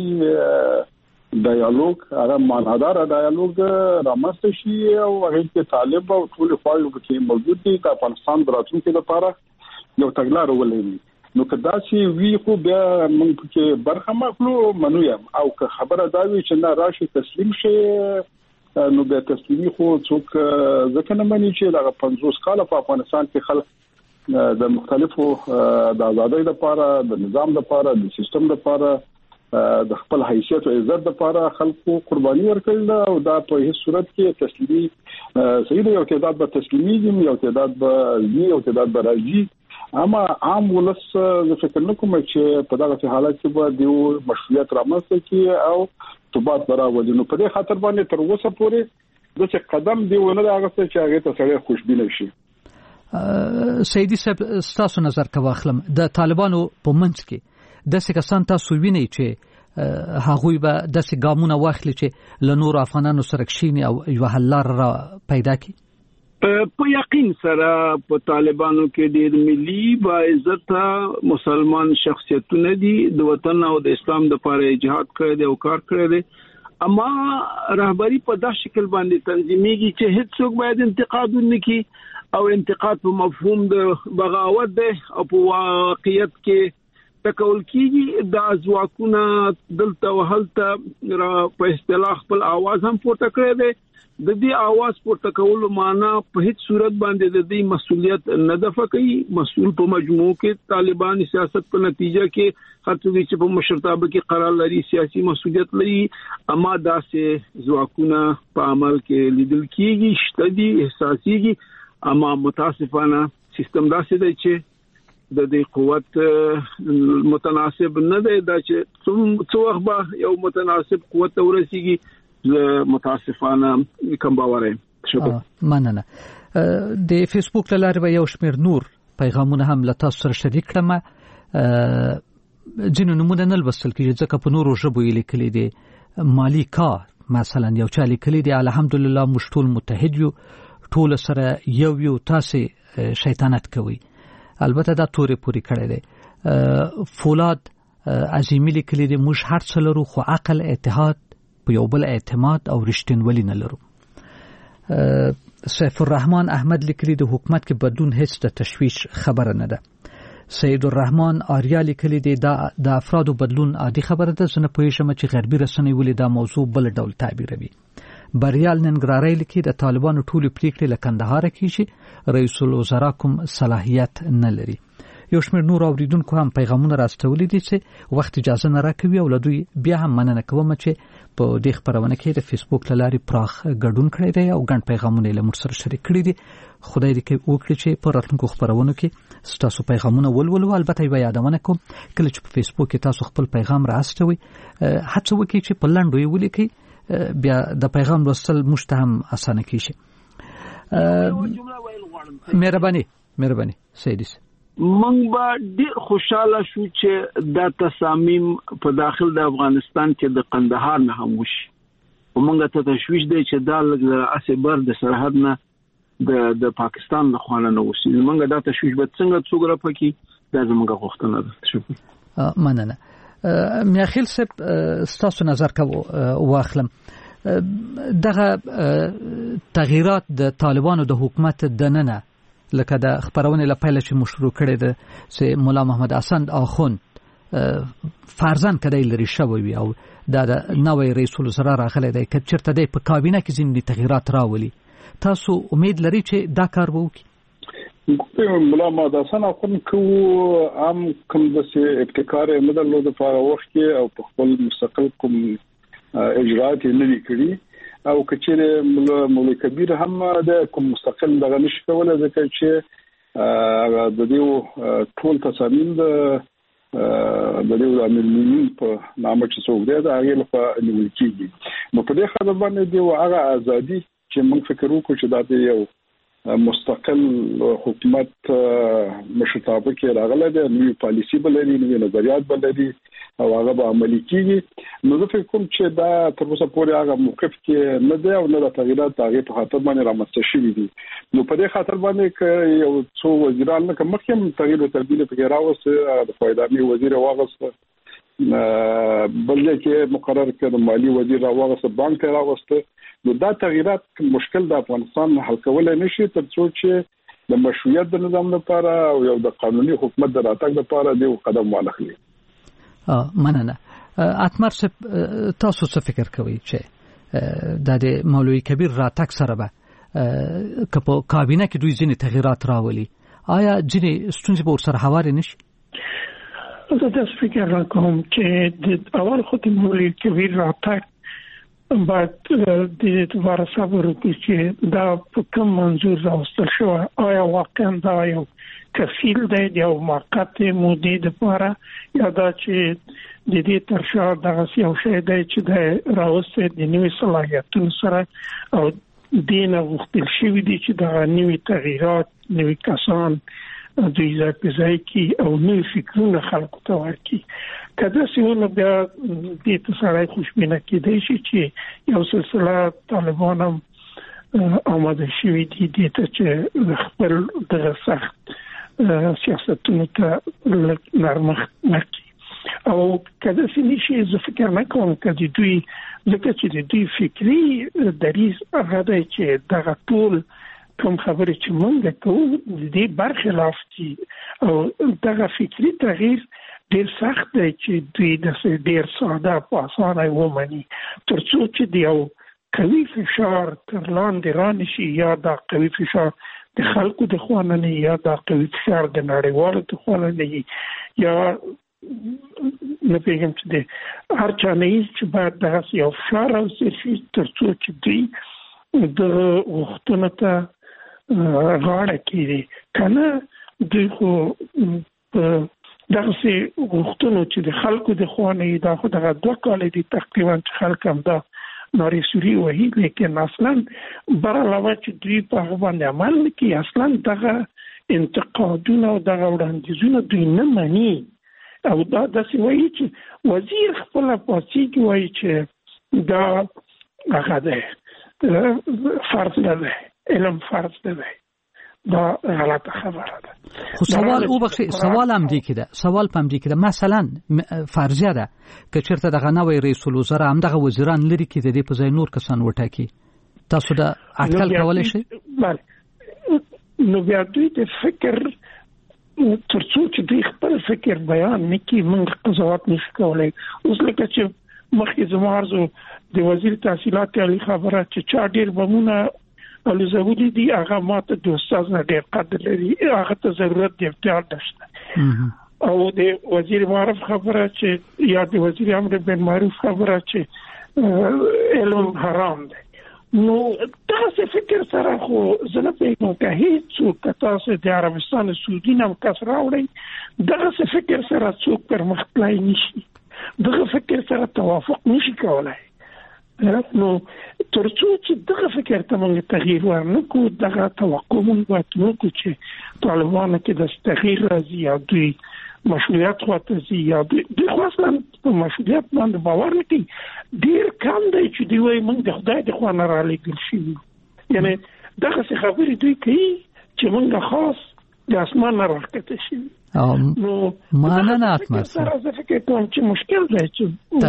[SPEAKER 7] افغاني ډایالوګ هغه معنادار ډایالوګ رامنځته شي او هغه کې طالب او ټول خواړو کې موجود دي د افغانستان راتلونکي لپاره یو تګلار ولري. نو کدا چې وی خو بیا موږ کې برخه مخلو منویم او که خبره دا وی چې نه راشي تسلیم شي نو به تسلیمي خو څوک ځکه نه مانی چې دا 50 کال په افغانستان کې خلک د مختلفو د آزادۍ لپاره، د نظام لپاره، د سیستم لپاره، د خپل حیثیت او عزت لپاره خلکو قرباني ورکړل او دا په هیڅ صورت کې تسلیمي صحیح دی. یو تعداد به تسلیمي، یو تعداد به یو تعداد به راځي، اما عام ولس د فکر نه کوم چې په دغه حالت کې به د مشروعیت رامنځته کیږي او ثبات راوړي. نو په دې خاطر باندې تر اوسه پورې د قدم دی ونه راغسته چې هغه ته سره خوشبینه شي.
[SPEAKER 6] سیدی صاحب ستاسو نظر کا واخلم د طالبانو په منځ کې د څه کسان تاسو وینئ چې هغوی به د څه ګامونه واخلي چې له نور افغانانو سره کښیني او یو حل لار پیدا کړي؟
[SPEAKER 11] په یقین سره په طالبانو کې ډېر ملي باعزت مسلمان شخصیتونه دي، د وطن او د اسلام لپاره جهاد کړی دی او کار کړی دی، اما رهبری په داسې شکل باندې تنظیمېږي چې هیڅوک باید انتقاد ونکړي او انتقاد په مفهوم د بغاوت ده او په واقعیت کې تکول کیږي. د ځواکونه دلته وهلته را په اصطلاح خپل आवाज هم پورته کړی دی. د دې आवाज پورته کولو معنا په هیڅ صورت باندې د دې مسؤلیت نه دفع کوي. مسؤل په مجموع کې طالبان سیاست په نتیجه کې خاطري چې په مشرتابه کې قرار لري، سیاسي مسؤلیت لري، اما داسې ځواکونه په عمل کې لیدل کیږي، شته دي، احساسيږي، اما متاسفانه سیستم داسې دی چې د دې قوت متناسب نه دی، دا چې څو وخت به یو متناسب قوت ورسیږي متاسفانه کم باورم. شکر.
[SPEAKER 6] مننه. د فیسبوک لاره به یو شمیر نور پیغامونه هم له تاسو سره شریک کړم. ځینې نمونه نه لوستل کېږي ځکه په نورو ژبو یې لیکلي دي. مالی کار مثلا یو چا لیکلي دي الحمدلله موږ ټول متحد یو، ټول سره یو تاسې شیطانت کوي. البته دا تورې پوری کړی دی. فولاد عظیمی لیکلی دی موږ هر څه لرو خو عقل، اتحاد، په یو بل اعتماد او رښتینولي نه لرو. سیف الرحمن احمد لیکلی دی حکومت کې بدلون هیڅ د تشویش خبره نه ده. سید الرحمن آریا لیکلی دی د افرادو بدلون عادي خبره ده، زه نه پوهیږم چې غربي رسنۍ ولې دا موضوع بل ډول تعبیروي. بریال ننګراری لیکي د طالبانو ټولې پریکړې له کندهار کېږي، رئیس الوزرا کوم صلاحیت نه لري. یو شمېر نور اوریدونکو هم پیغامونه راستولي دي چې وخت اجازه نه راکوي او له دوی بیا هم مننه کوم چې په دې خبرونه کې د فیسبوک له لارې پراخ ګډون کړی دی او ګڼ پیغامونه یې له موږ سره شریک کړي دي. خدای دې وکړي چې په راتلونکو خبرونو کې ستاسو پیغامونه ولولو. البته یوه یادونه کوم کله چې په فیسبوک کې تاسو خپل پیغام راستوي هڅه وکړئ چې په لنډو یې ولیکئ، بیا د پیغام لوستل موږ ته هم اسانه کیږي. مهرباني سیدی.
[SPEAKER 11] موږ به ډېر خوشاله شو چې دا تصامیم په داخل د افغانستان کې د قندهار نه هم وشي. موږ ته تشویش دی چې دا لږ اسبر د سرحد نه د پاکستان له خوا نه وشي. موږ دا تشویش به څنګه څوک راپکې، دا زموږ غوښتنه ده. شکر.
[SPEAKER 6] مننه. میاخیل صاحب ستاسو نظر کا واخلم. دغه تغییرات د طالبانو د حکومت دننه لکه د خبرونه لپاره چې مشروع کړي ده چې مولا محمد حسن آخوند فرضاً کدی لري شوی او د نوې رئیس الوزرا راغلی دی چې چرته دی په کابینه کې ځینې تغییرات راولي، تاسو امید لري چې دا کار وکړي؟
[SPEAKER 7] ملا ماداسن اخون کو عام کوم د ابتکار نه درلود په وخت کې او په خپل مستقل کوم اجرات نه لیکلي او کچېره مولوی کبیر هم د کوم مستقل دغه نشي کولای ځکه چې د دې ټول تصامیم د دې امیر په نامه چې څوک دی دا هغه په نیول کېږي نو په دې خاطر باندې دی هغه ازادي چې موږ فکر وکړو چې دا د یو مستقل حکومت مشرتابه کې راغله د نوې پالیسی بلري نوې نظریات بلري او هغه به عملي کیږي نو زه فکر کوم چې دا تر اوسه پورې هغه موقف کې نه دی او نه د تغیرات هغه په خاطر باندې رامنځته شوي دي نو په دې خاطر باندې یو څو وزیران نه کوم مخکې تغییر او تبدیل په راوسته د فایدامي وزیر واغسته بلکې کې مقرر کړ مالی وزیر راوسته بانک راوسته نو دا تغیرات مشکل د افغانستان حل کولای نشي تر څو چې د مشروعیت د نظام لپاره او یو د قانوني حکومت د راتګ لپاره دی قدم واخلي.
[SPEAKER 6] مننه. اتمر تاسو څه فکر کوئ چې د مولوی کبیر راتګ سره به کپو کابینه کې دوی ځینې تغیرات راولي آیا ځینې ستونزې به ورسره هوارې نشي؟
[SPEAKER 10] زه داسې فکر کوم چې د اول خو د مولوی کبیر راتګ باید د اعتبار صبر وکړي چې دا په کوم منظور راوستل شو آیا واقعا دا یو کفیل دی یو موقت مودې لپاره یا دا چې د دې ترشا دغه یو شی دی چې د راوسته د نوې صلاحیتونو سره او دین غوښتل شوی دی چې دا نوې تغیرات نوې کسان دوی ځای کې او نوې فکرونه خلکو ته ورکړي کله چې نو بیا د تسارای خوشبینه کېدای شي چې یو سلسله طالبان هم آماده شوي دي د ته چې خپل د سخت سیاستونو ته نرمښت ورکړي او کله چې نشي زه فکر نه کوم چې دوی ځکه چې د دوی فکری دریځ هغه دی چې دغه ټول کوم خبرې چې موږ کوو د دې برخلاف دي او دغه فکری تغییر ډیر سخت دی چې دوی د ډیر ساده په اسانه ومني ترڅو چې د یو قوي فشار تر لاندې رانشي یا د قوي فشار د خلکو د خوا نه یا د قوي فشار د نړیوالو د خوا نه یا نه پیغام چې د هر چا نه چې باید دغه یو فشار راوستل ترڅو چې دوی د وختونو ته غاړه کړي کنه دوی خو دغه سي وختونو چې د خلکو د خوانه دا خو دغه دوه کال دي تقریبا خلک هم دا ناري سوري وهي لیکن اصلا بر علاوه چې دوی په باندې عمل کوي اصلا دغه انتقادونه او دغه وړاندیزونه دوی نه مانی او دا د سوي چې وزیر خپل پاسي کوي چې دا هغه ده فرض نه علم فرض ده دا غلطه خبره ده
[SPEAKER 6] خو سوال او بخشي سوال هم دی کده سوال پم دی کده مثلا فرضیه ده که چیرته دغه نوې رئیس الوزرا هم دغه وزیران لري کې د دې په ځای نور کسان وټاکي تاسو دا اټکل کولای شئ
[SPEAKER 10] نو بیا دوی د فکر ترڅو چې دوی خپل فکر بیان نکي موږ قضاوت نشو کولای اوس لکه چې مخکې زموږ د وزیر تحصیلات علی خبره چې چا ډیر بمونه الزاوی دي هغه ماته د استاد نه ډیر قدر لري هغه ته ضرورت دی اختیار نشته او د وزیر معرف خبره چې یا د وزیر امر بن معروف خبره چې علم حرام دی نو تاسو فکر سره خو زنه په کومه هیڅ تاسو د عربستان سعودي نام کس راوړي دغه فکر سره څوک پر مختلای نشي دغه فکر سره توافق نشي کولای نو ترڅو چې دغه فکر ته موږ تغییر ورنکو دغه توقع موږ وکړو چې طالبان کې د تغییر راځي یا دوی مشروعیت خواته یا دوی خاصه په مشروعیت باندې باور نه کوي ډیر کم دی چې دوی وايي موږ د خدای د خوا نه را لېږل شي یعنی دغه څه خبرې دوی کوي چې موږ خاص د اسمان نه راکته شي
[SPEAKER 6] نو مننه اتمر
[SPEAKER 10] سره زه فکر کوم چې مشکل دی چې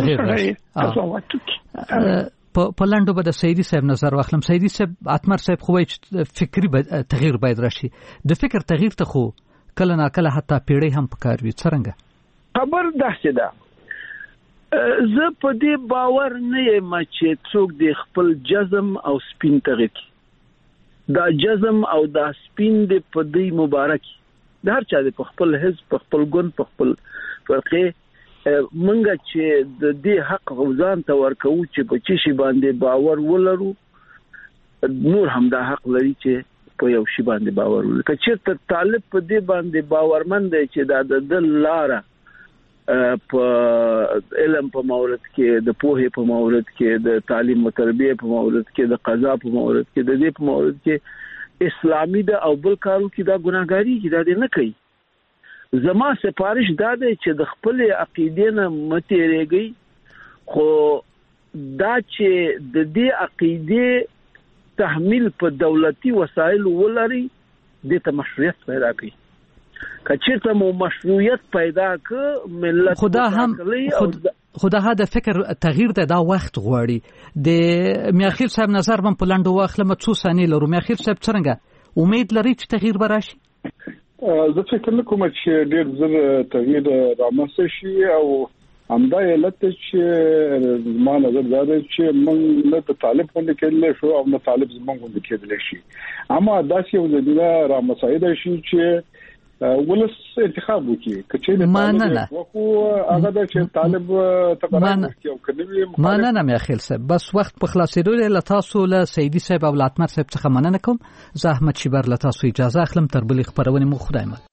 [SPEAKER 6] تغییر په لاندو به د سیدی صاحب نظر واخلم سیدی صاحب اتمر صاحب خو چې فکری تغییر باید راشي د فکر تغییر ته خو کله نا کله حتی پیړۍ هم پکار وي څنګه
[SPEAKER 11] خبر ده ده زه په دې باور نه یم چې څوک د خپل جزم او سپین تغییر دا جزم او دا سپین د پدی مبارک د هر چا د خپل حزب په خپل ګوند په خپل فرقه منګه چې د دې حق غوزان ته ورکو چې په چی شي باندې باور ولرو نور هم دا حق لري چې په یو شی باندې باور ولري که چېرته طالب په دې باندې باورمند دی چې دا د لاره په علم په مورد کې د پوهې په مورد کې د تعلیم او تربیه په مورد کې د قضا په مورد کې د دې په مورد کې اسلامي د او بل کارو کې دا ګناګاری کې دا نه کوي زما سفارش دا دی چې د خپل عقیدې نه متېریږي خو دا چې د دې عقیدې تحمیل په دولتي وسایل ولري د مشروعیت پیدا کوي کچېرته مو مشروعیت پیدا ک ملت
[SPEAKER 6] خدا د فکر تغییر دا وخت غواړي د میاخیل صاحب نظر من په لاندو واخلم څو ثانیې لرو میاخیل صاحب څنګه امید لري چې تغییر براشي
[SPEAKER 7] زه فکر کوم چې ډېر زر تغییر رامنځته شي او همدا علت چې ما نظر دا دی چې موږ نه د طالب باندې کېدل شو او نه طالب زموږ باندې کېدل شي اما داسې یو ځای رامنځته شي چې ولس انتخاب وکړي کچې نه وکړو هغه د طالب تبرع او کډوي
[SPEAKER 6] ما نه میاخیل صاحب بس وخت په خلاصېدو له تاسو له سیدی صاحب او لاتمر صاحب څخه مننه کوم زه احمد شیبر له تاسو اجازه اخلم تر بلې خبرونه مو خدای مل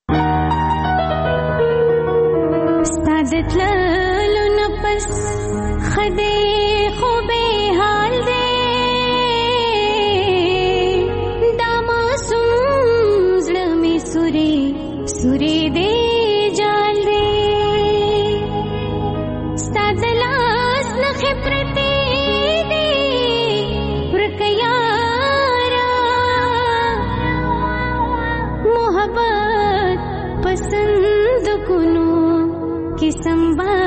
[SPEAKER 13] استادت لالو نفس خدای خو به حال دې داماسوم زړه می سوري دې جان دې ستادلاس نه خبرتي دې ورکیارا محبت پسند کونو کی سنبھال